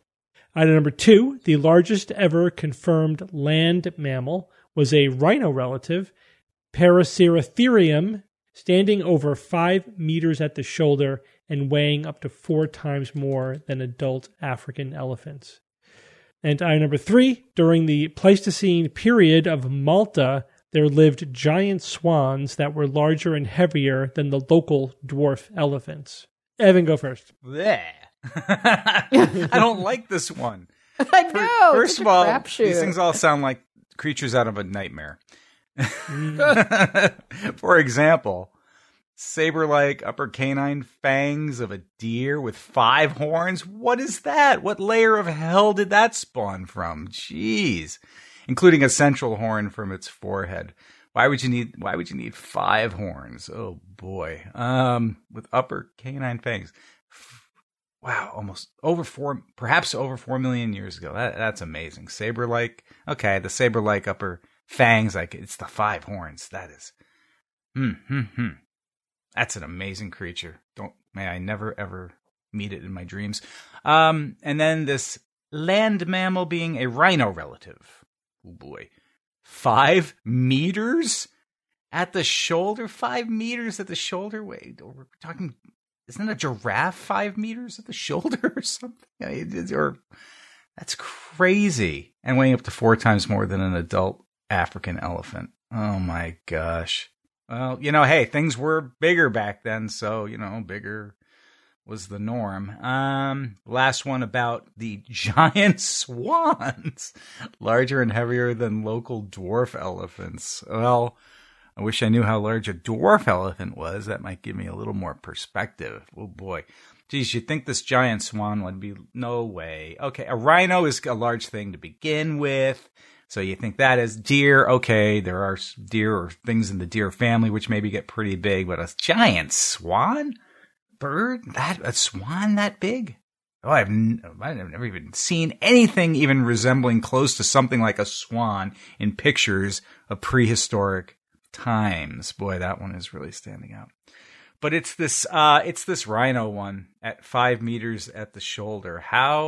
Item number 2, the largest ever confirmed land mammal was a rhino relative, Paraceratherium, standing over 5 meters at the shoulder and weighing up to 4 times more than adult African elephants. And item number 3, during the Pleistocene period of Malta, there lived giant swans that were larger and heavier than the local dwarf elephants. Evan, go first. Blech. I don't like this one. I know. First of all, these things all sound like creatures out of a nightmare. For example, saber-like upper canine fangs of a deer with 5 horns. What is that? What layer of hell did that spawn from? Jeez. Including a central horn from its forehead. Why would you need 5 horns? Oh boy. With upper canine fangs. Wow, perhaps over 4 million years ago. That's amazing. Saber-like. Okay, the saber-like upper fangs, it's the 5 horns. That is. That's an amazing creature. May I never ever meet it in my dreams. And then this land mammal being a rhino relative. Oh boy. 5 meters at the shoulder? 5 meters at the shoulder? Wait, we're talking, isn't a giraffe 5 meters at the shoulder or something? That's crazy. And weighing up to 4 times more than an adult African elephant. Oh my gosh. Well, hey, things were bigger back then, so, bigger was the norm. Last one about the giant swans, larger and heavier than local dwarf elephants. Well, I wish I knew how large a dwarf elephant was. That might give me a little more perspective. Oh boy. Geez, you'd think this giant swan would be, no way. Okay, a rhino is a large thing to begin with. So you think that is deer. Okay, there are deer or things in the deer family which maybe get pretty big, but a giant swan? Bird? A swan that big? Oh, I've never even seen anything even resembling close to something like a swan in pictures of prehistoric times. Boy, that one is really standing out. But it's this rhino one at 5 meters at the shoulder.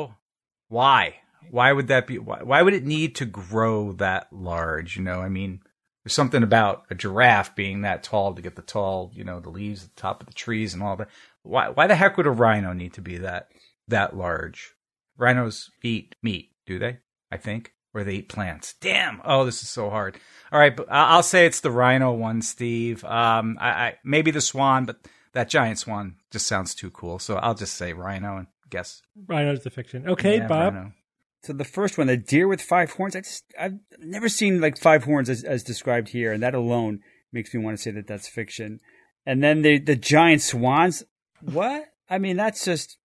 Why? Why would that be? Why would it need to grow that large? There's something about a giraffe being that tall to get the tall, the leaves at the top of the trees and all that. Why the heck would a rhino need to be that large? Rhinos eat meat, do they? I think. Or they eat plants. Damn. Oh, this is so hard. All right, but I'll say it's the rhino one, Steve. I maybe the swan, but that giant swan just sounds too cool. So I'll just say rhino and guess. Rhino's the fiction. Okay, yeah, Bob. Rhino. So the first one, the deer with 5 horns, I've never seen 5 horns as described here, and that alone makes me want to say that that's fiction. And then the giant swans, what? That's just,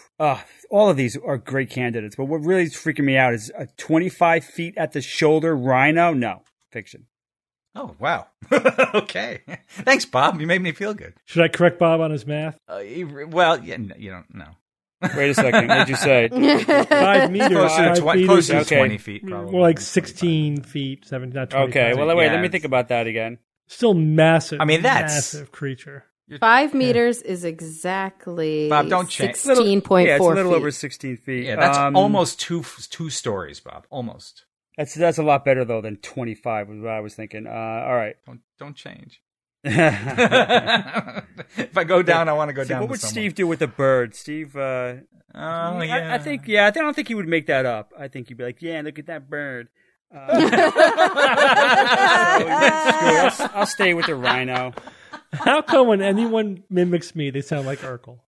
all of these are great candidates. But what really is freaking me out is a 25 feet at the shoulder rhino. No, fiction. Oh, wow. Okay. Thanks, Bob. You made me feel good. Should I correct Bob on his math? Well, yeah, you don't know. Wait a second. What did you say? 5 meters. Closer to 20 feet, probably. More like 16 feet, 17, not 20. Okay, well, wait, let me think about that again. Still massive. That's massive creature. 5 meters is exactly Bob, don't change. 16.4 Yeah, it's a little feet. over 16 feet. Yeah, that's almost two stories, Bob. Almost. That's a lot better, though, than 25 was what I was thinking. All right. Don't change. If I go down, I want to go down. What would Steve do with a bird? Steve, yeah. I don't think he would make that up. I think he'd be like, yeah, look at that bird. I'll stay with the rhino. How come when anyone mimics me, they sound like Urkel?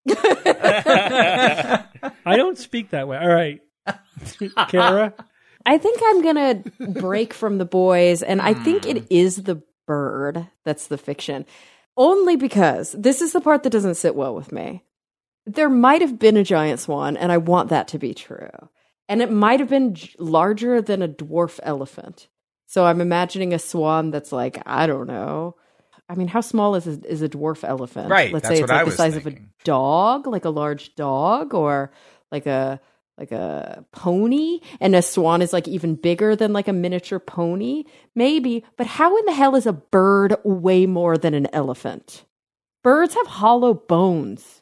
I don't speak that way. All right. Kara? I think I'm going to break from the boys, and I think it is the bird that's the fiction. Only because this is the part that doesn't sit well with me. There might have been a giant swan, and I want that to be true. And it might have been larger than a dwarf elephant. So I'm imagining a swan that's like, I don't know. How small is a dwarf elephant? Right. Let's say it's like the size of a dog, like a large dog, or like a pony, and a swan is like even bigger than like a miniature pony, maybe. But how in the hell is a bird way more than an elephant? Birds have hollow bones.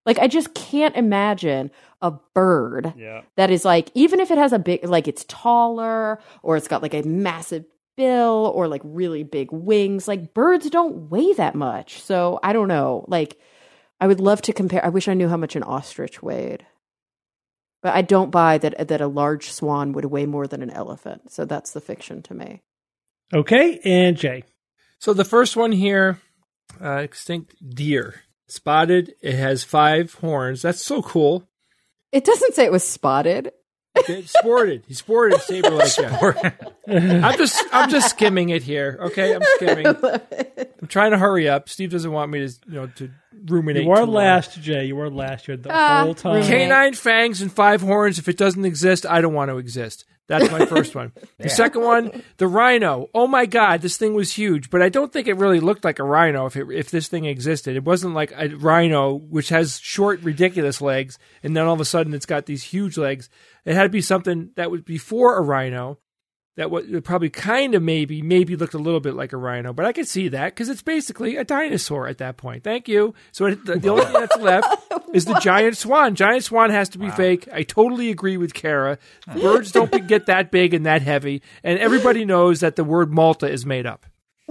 Like, I just can't imagine a bird that is like, even if it has a big, like it's taller or it's got like a massive bill or like really big wings, like birds don't weigh that much. So I don't know. Like, I would love to compare. I wish I knew how much an ostrich weighed. But I don't buy that a large swan would weigh more than an elephant. So that's the fiction to me. Okay, and Jay. So the first one here, extinct deer. Spotted. It has 5 horns. That's so cool. It doesn't say it was spotted. Sported. He sported saber like that. I'm just skimming it here. Okay, I'm skimming. I'm trying to hurry up. Steve doesn't want me to ruminate. You are last, Jay. You were last. You had the whole time. Canine fangs and 5 horns. If it doesn't exist, I don't want to exist. That's my first one. The second one, the rhino. Oh my God, this thing was huge, but I don't think it really looked like a rhino if this thing existed. It wasn't like a rhino, which has short, ridiculous legs, and then all of a sudden it's got these huge legs. It had to be something that was before a rhino, that would probably kind of maybe looked a little bit like a rhino, but I could see that because it's basically a dinosaur at that point. Thank you. So the only thing that's left is the giant swan. Giant swan has to be fake. I totally agree with Kara. Birds don't get that big and that heavy, and everybody knows that the word Malta is made up.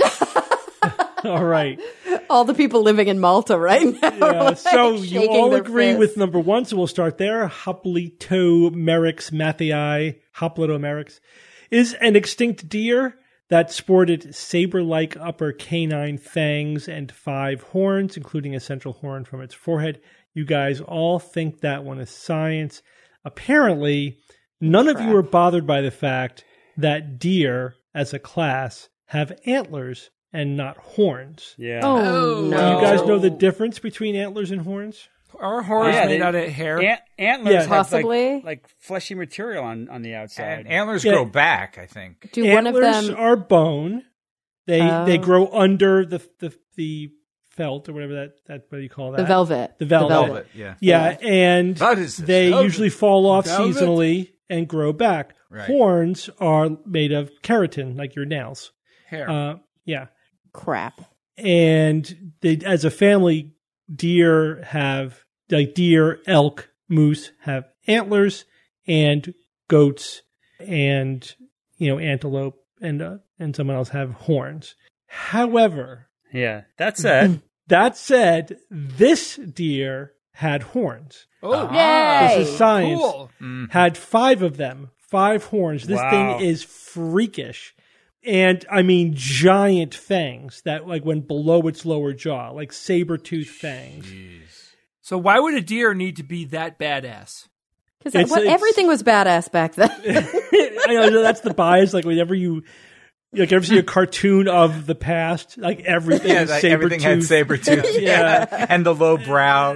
All right. All the people living in Malta right now. Yeah, like so you all agree fists. with number 1, so we'll start there. Hoplitomeryx mathii, Hoplitomeryx, is an extinct deer that sported saber-like upper canine fangs and 5 horns, including a central horn from its forehead. You guys all think that one is science. Apparently, none of you are bothered by the fact that deer, as a class, have antlers and not horns. Yeah. Oh, no. You guys know the difference between antlers and horns? Are horns made out of hair? Antlers have possibly like fleshy material on the outside. And antlers grow back, I think. Do Antlers one of them are bone. They grow under the felt or whatever that what do you call that? the velvet. The velvet. Yeah, and they usually fall off seasonally and grow back. Right. Horns are made of keratin, like your nails. Hair. Yeah. Crap. And they, as a family, deer have, like deer, elk, moose have antlers, and goats and, antelope and someone else have horns. However, that said, this deer had horns. Oh, yay! This is science. Cool. Had 5 of them, 5 horns. This thing is freakish. And I mean giant fangs that like went below its lower jaw, like saber-toothed fangs. Jeez. So why would a deer need to be that badass? Because everything was badass back then. I know that's the bias. Like whenever you ever see a cartoon of the past, like everything is like saber-toothed. everything had saber tooth. Yeah. And the low brow.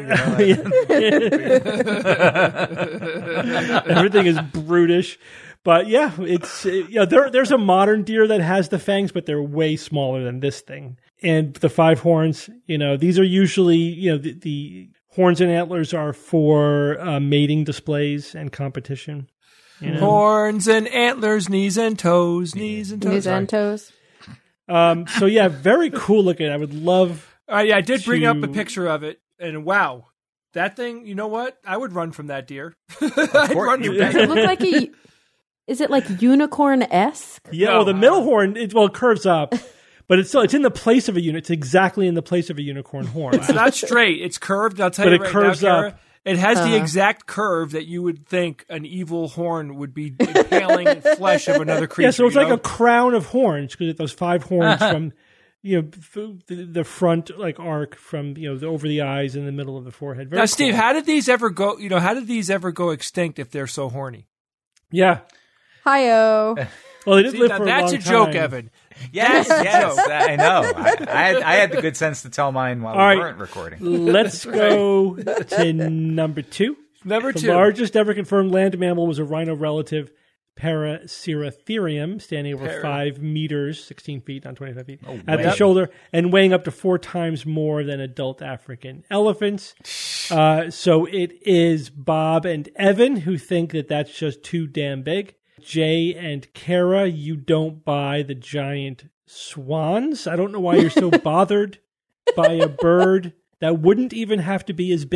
Everything is brutish. But yeah, it's there's a modern deer that has the fangs, but they're way smaller than this thing. And the 5 horns, these are usually, the horns and antlers are for mating displays and competition. Horns and antlers, knees and toes, knees and toes. Knees and toes. So yeah, very cool looking. I would love. I did bring up a picture of it, and wow, that thing. You know what? I would run from that deer. I'd run from that. Does it look like is it like unicorn-esque? Yeah, the middle horn, it curves up, but it's in the place of a unicorn. It's exactly in the place of a unicorn horn. It's not straight. It's curved. I'll tell you right curves now, Kara, up. It has the exact curve that you would think an evil horn would be impaling flesh of another creature. Yeah, so it's like a crown of horns because those 5 horns from the front like arc from over the eyes in the middle of the forehead. Very now, Steve, cool. how did these ever go? How did these ever go extinct if they're so horny? Yeah. Hi-oh. Well, they did live for a long time. That's a joke, Evan. Yes, I know. I had the good sense to tell mine while we weren't recording. Let's go to number 2. The largest ever confirmed land mammal was a rhino relative, Paraceratherium, standing over 5 meters, 16 feet, not 25 feet, at the shoulder, and weighing up to 4 times more than adult African elephants. So it is Bob and Evan who think that that's just too damn big. Jay and Kara, you don't buy the giant swans. I don't know why you're so bothered by a bird that wouldn't even have to be as big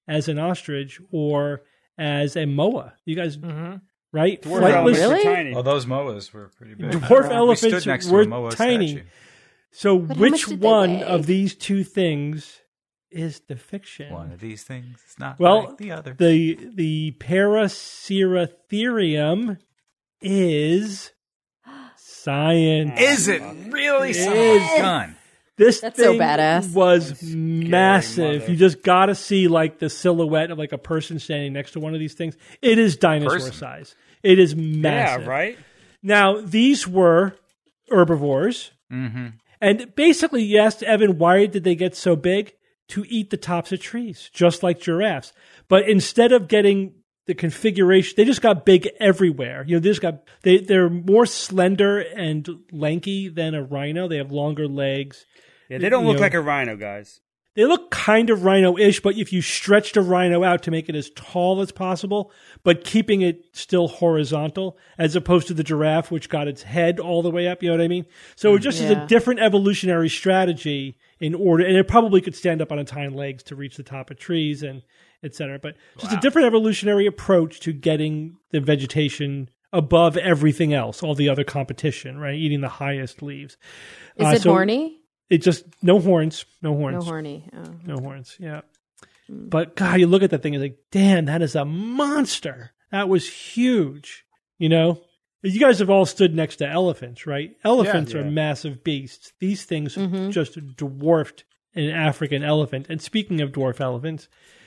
as an ostrich or as a moa. You guys, right? Dwarf elephants really? are tiny. Oh, those moas were pretty big. Dwarf We elephants stood next to were a moa tiny. statue. So But how much which did they one weigh? of these two things is the fiction? One of these things is not Well, like the other. the Paraceratherium is science. Is it really? Is. Gun. This That's so thing badass. was massive. mother. You just got to see like the silhouette of like a person standing next to one of these things. It is dinosaur Person. size. It is massive. Yeah, right? Now, these were herbivores. Mm-hmm. And basically, you asked Evan, why did they get so big? To eat the tops of trees, just like giraffes. But instead of getting the configuration, they just got big everywhere. You know, they're more slender and lanky than a rhino. They have longer legs. Yeah, they don't You look know, like a rhino, guys. They look kind of rhino-ish, but if you stretched a rhino out to make it as tall as possible, but keeping it still horizontal, as opposed to the giraffe, which got its head all the way up, you know what I mean? So it just is a different evolutionary strategy in order, and it probably could stand up on its hind legs to reach the top of trees and et cetera. But just a different evolutionary approach to getting the vegetation above everything else, all the other competition, right? Eating the highest leaves. Is it horny? It just, no horns. No horny. Oh. No horns, yeah. But God, you look at that thing and like, damn, that is a monster. That was huge. You know, you guys have all stood next to elephants, right? Elephants are massive beasts. These things just dwarfed an African elephant. And speaking of dwarf elephants,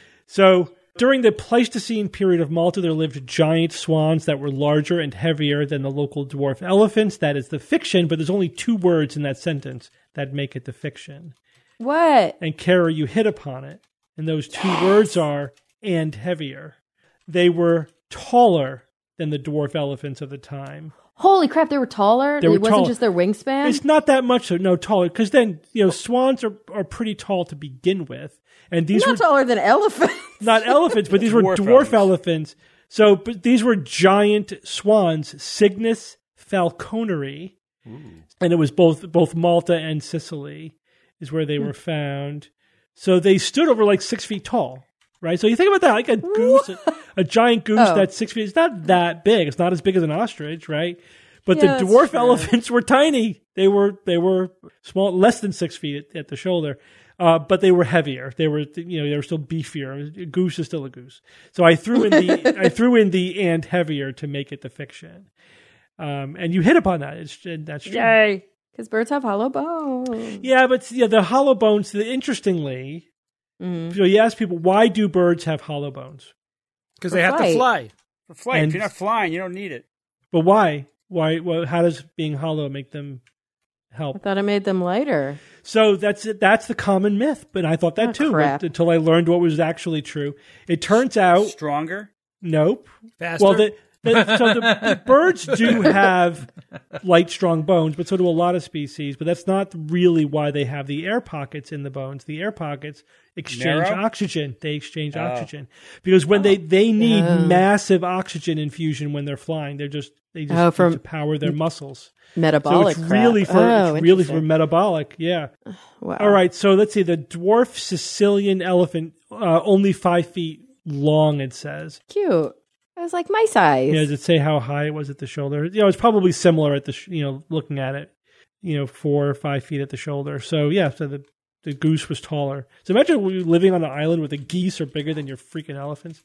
so during the Pleistocene period of Malta, there lived giant swans that were larger and heavier than the local dwarf elephants. That is the fiction, but there's only 2 words in that sentence that make it the fiction. What? And Kara, you hit upon it. And those 2 words are, and heavier. They were taller than the dwarf elephants of the time. Holy crap, they were taller? They were it wasn't taller. just their wingspan? It's not that much, no, taller. Because then, you know, swans are pretty tall to begin with. And these not were taller than elephants. not elephants, but these were dwarf elephants. So, but these were giant swans, Cygnus falconeri. And it was both Malta and Sicily is where they were found. So they stood over like 6 feet tall, right? So you think about that, like a goose, a giant goose that's 6 feet. It's not that big. It's not as big as an ostrich, right? But the dwarf elephants were tiny. They were small, less than 6 feet at the shoulder. But they were heavier. They were still beefier. A goose is still a goose. So I threw in the and heavier to make it the fiction. And you hit upon that. That's true. Yay. Because birds have hollow bones. Yeah, but the hollow bones, interestingly, so you ask people, why do birds have hollow bones? Because they have to fly. For flight. If you're not flying, you don't need it. But why? Why? Well, how does being hollow make them help? I thought it made them lighter. So that's it. That's the common myth. But I thought that too, crap. until I learned what was actually true. It turns out, Stronger? nope. Faster? Well, the birds do have light, strong bones, but so do a lot of species. But that's not really why they have the air pockets in the bones. The air pockets exchange oxygen. They exchange oxygen because when they need massive oxygen infusion when they're flying. They just to power their muscles. Metabolic. So it's really for metabolic. Yeah. Wow. All right. So let's see. The dwarf Sicilian elephant, only 5 feet long. It says. Cute. It was like my size. Yeah, does it say how high it was at the shoulder? You know, it's probably similar at the, looking at it, 4 or 5 feet at the shoulder. So yeah, so the goose was taller. So imagine living on an island where the geese are bigger than your freaking elephants.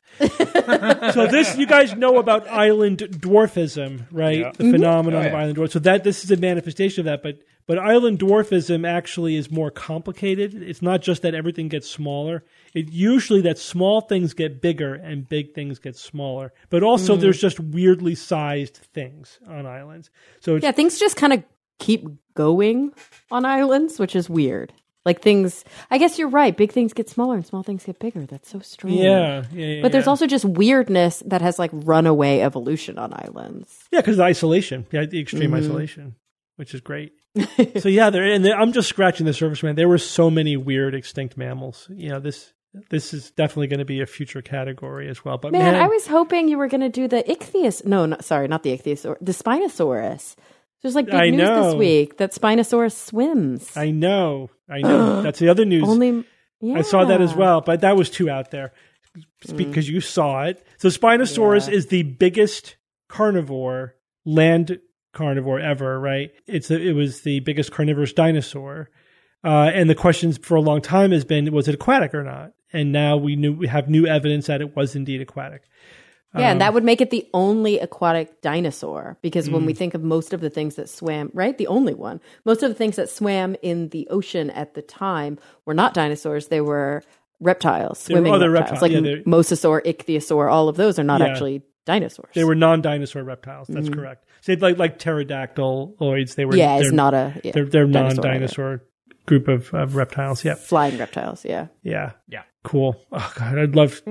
So you guys know about island dwarfism, right? Yeah. The phenomenon of island dwarf. So this is a manifestation of that, but island dwarfism actually is more complicated. It's not just that everything gets smaller. It usually that small things get bigger and big things get smaller. But also there's just weirdly sized things on islands. So things just kind of keep going on islands, which is weird. Like things, I guess you're right. Big things get smaller and small things get bigger. That's so strange. Yeah. But there's also just weirdness that has like runaway evolution on islands. Yeah, because of isolation. Yeah, the extreme isolation, which is great. So yeah, I'm just scratching the surface, man. There were so many weird extinct mammals. This is definitely going to be a future category as well. But man, I was hoping you were going to do the ichthyosaurus. No, not the ichthyosaurus. The Spinosaurus. There's like big news this week that Spinosaurus swims. I know. That's the other news. I saw that as well, but that was too out there. because you saw it. So Spinosaurus is the biggest carnivore, land carnivore ever, right? It was the biggest carnivorous dinosaur. And the questions for a long time has been, was it aquatic or not? And now we have new evidence that it was indeed aquatic. Yeah, and that would make it the only aquatic dinosaur, because when we think of most of the things that swam, right, the only one, most of the things that swam in the ocean at the time were not dinosaurs, they were reptiles, swimming reptiles. Like mosasaur, ichthyosaur, all of those are not actually dinosaurs. They were non-dinosaur reptiles, that's correct. So like pterodactyloids, it's not a they're non-dinosaur group of reptiles, flying reptiles, yeah. Cool. Oh God, I'd love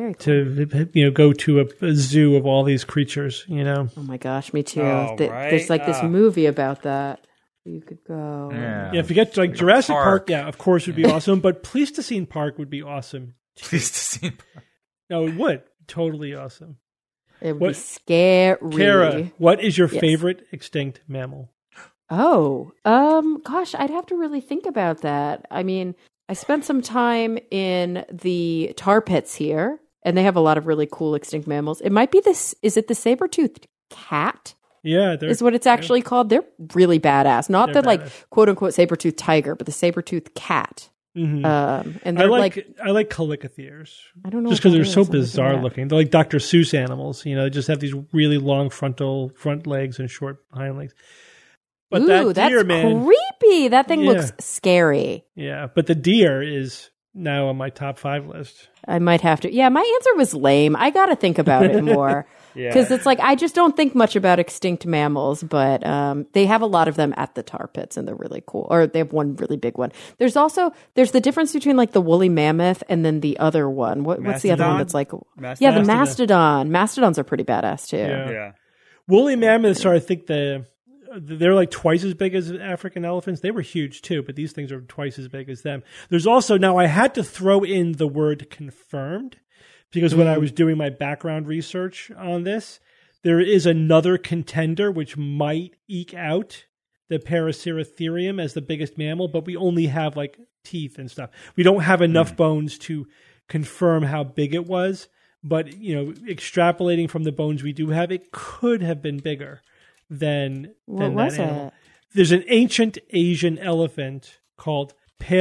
to go to a zoo of all these creatures. Oh my gosh, me too. There's like this movie about that. You could go. Yeah, if you get to like Jurassic Park, of course, would be awesome. But Pleistocene Park would be awesome. Pleistocene Park. No, it would totally awesome. It would be scary. Kara, what is your favorite extinct mammal? Oh, gosh, I'd have to really think about that. I mean, I spent some time in the tar pits here, and they have a lot of really cool extinct mammals. It might be is it the saber-toothed cat? Yeah. Is what it's actually called. They're really badass. Not the like quote-unquote saber-toothed tiger, but the saber-toothed cat. Mm-hmm. And they're I like colicotheres. I don't know. Just because they're so bizarre looking. They're like Dr. Seuss animals. They just have these really long front legs and short hind legs. But that deer, that's creepy. That thing looks scary. Yeah, but the deer is now on my top 5 list. I might have to. Yeah, my answer was lame. I got to think about it more. Because it's like, I just don't think much about extinct mammals, but they have a lot of them at the tar pits, and they're really cool. Or they have one really big one. There's the difference between like the woolly mammoth and then the other one. What's the other one that's like? Mastodon? Yeah, the mastodon. Mastodons are pretty badass too. Yeah. Woolly mammoths are, I think, they're like twice as big as African elephants. They were huge too, but these things are twice as big as them. There's also, now I had to throw in the word confirmed, because when I was doing my background research on this, there is another contender which might eke out the Paraceratherium as the biggest mammal, but we only have like teeth and stuff. We don't have enough bones to confirm how big it was, but extrapolating from the bones we do have, it could have been bigger than that animal. There's an ancient Asian elephant called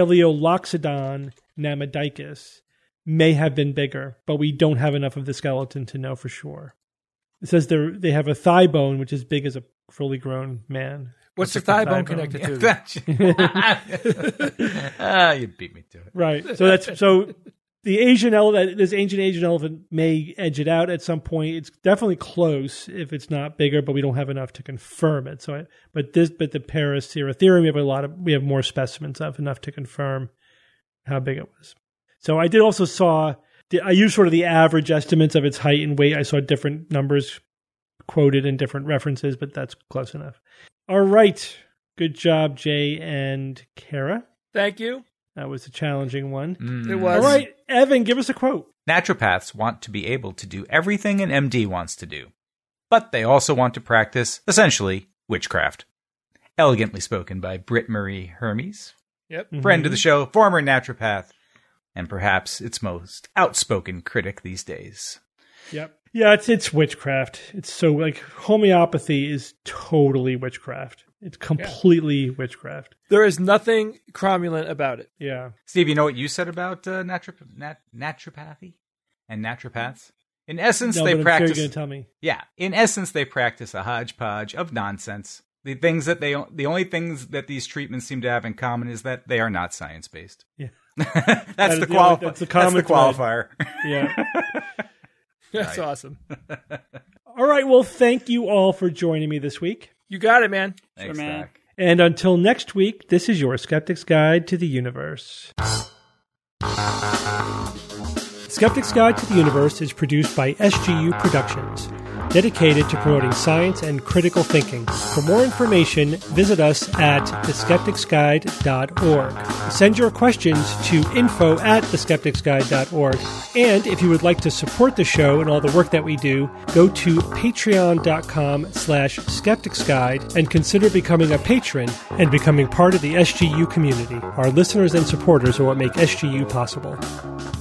Paleoloxodon namodicus. May have been bigger, but we don't have enough of the skeleton to know for sure. It says they have a thigh bone which is big as a fully grown man. What's the thigh bone connected to? You beat me to it. Right. So this ancient Asian elephant may edge it out at some point. It's definitely close if it's not bigger, but we don't have enough to confirm it. But the Paraceratherium we have more specimens of, enough to confirm how big it was. So I did also I used sort of the average estimates of its height and weight. I saw different numbers quoted in different references, but that's close enough. All right. Good job, Jay and Kara. Thank you. That was a challenging one. It was. All right, Evan, give us a quote. Naturopaths want to be able to do everything an MD wants to do, but they also want to practice, essentially, witchcraft. Elegantly spoken by Britt Marie Hermes. Yep. Friend of the show, former naturopath, and perhaps its most outspoken critic these days. Yep. Yeah, it's witchcraft. It's so, like, homeopathy is totally witchcraft. It's completely witchcraft. There is nothing cromulent about it. Yeah. Steve, you know what you said about naturopathy and naturopaths? In essence, they practice. Sure you're going to tell me. Yeah. In essence, they practice a hodgepodge of nonsense. The only things that these treatments seem to have in common is that they are not science-based. Yeah. That's the qualifier. Yeah. That's awesome. All right. Well, thank you all for joining me this week. You got it, man. Thanks, man. Doc. And until next week, this is your Skeptic's Guide to the Universe. Skeptic's Guide to the Universe is produced by SGU Productions, dedicated to promoting science and critical thinking. For more information, visit us at theskepticsguide.org. Send your questions to info@theskepticsguide.org. And if you would like to support the show and all the work that we do, go to patreon.com/skepticsguide and consider becoming a patron and becoming part of the SGU community. Our listeners and supporters are what make SGU possible.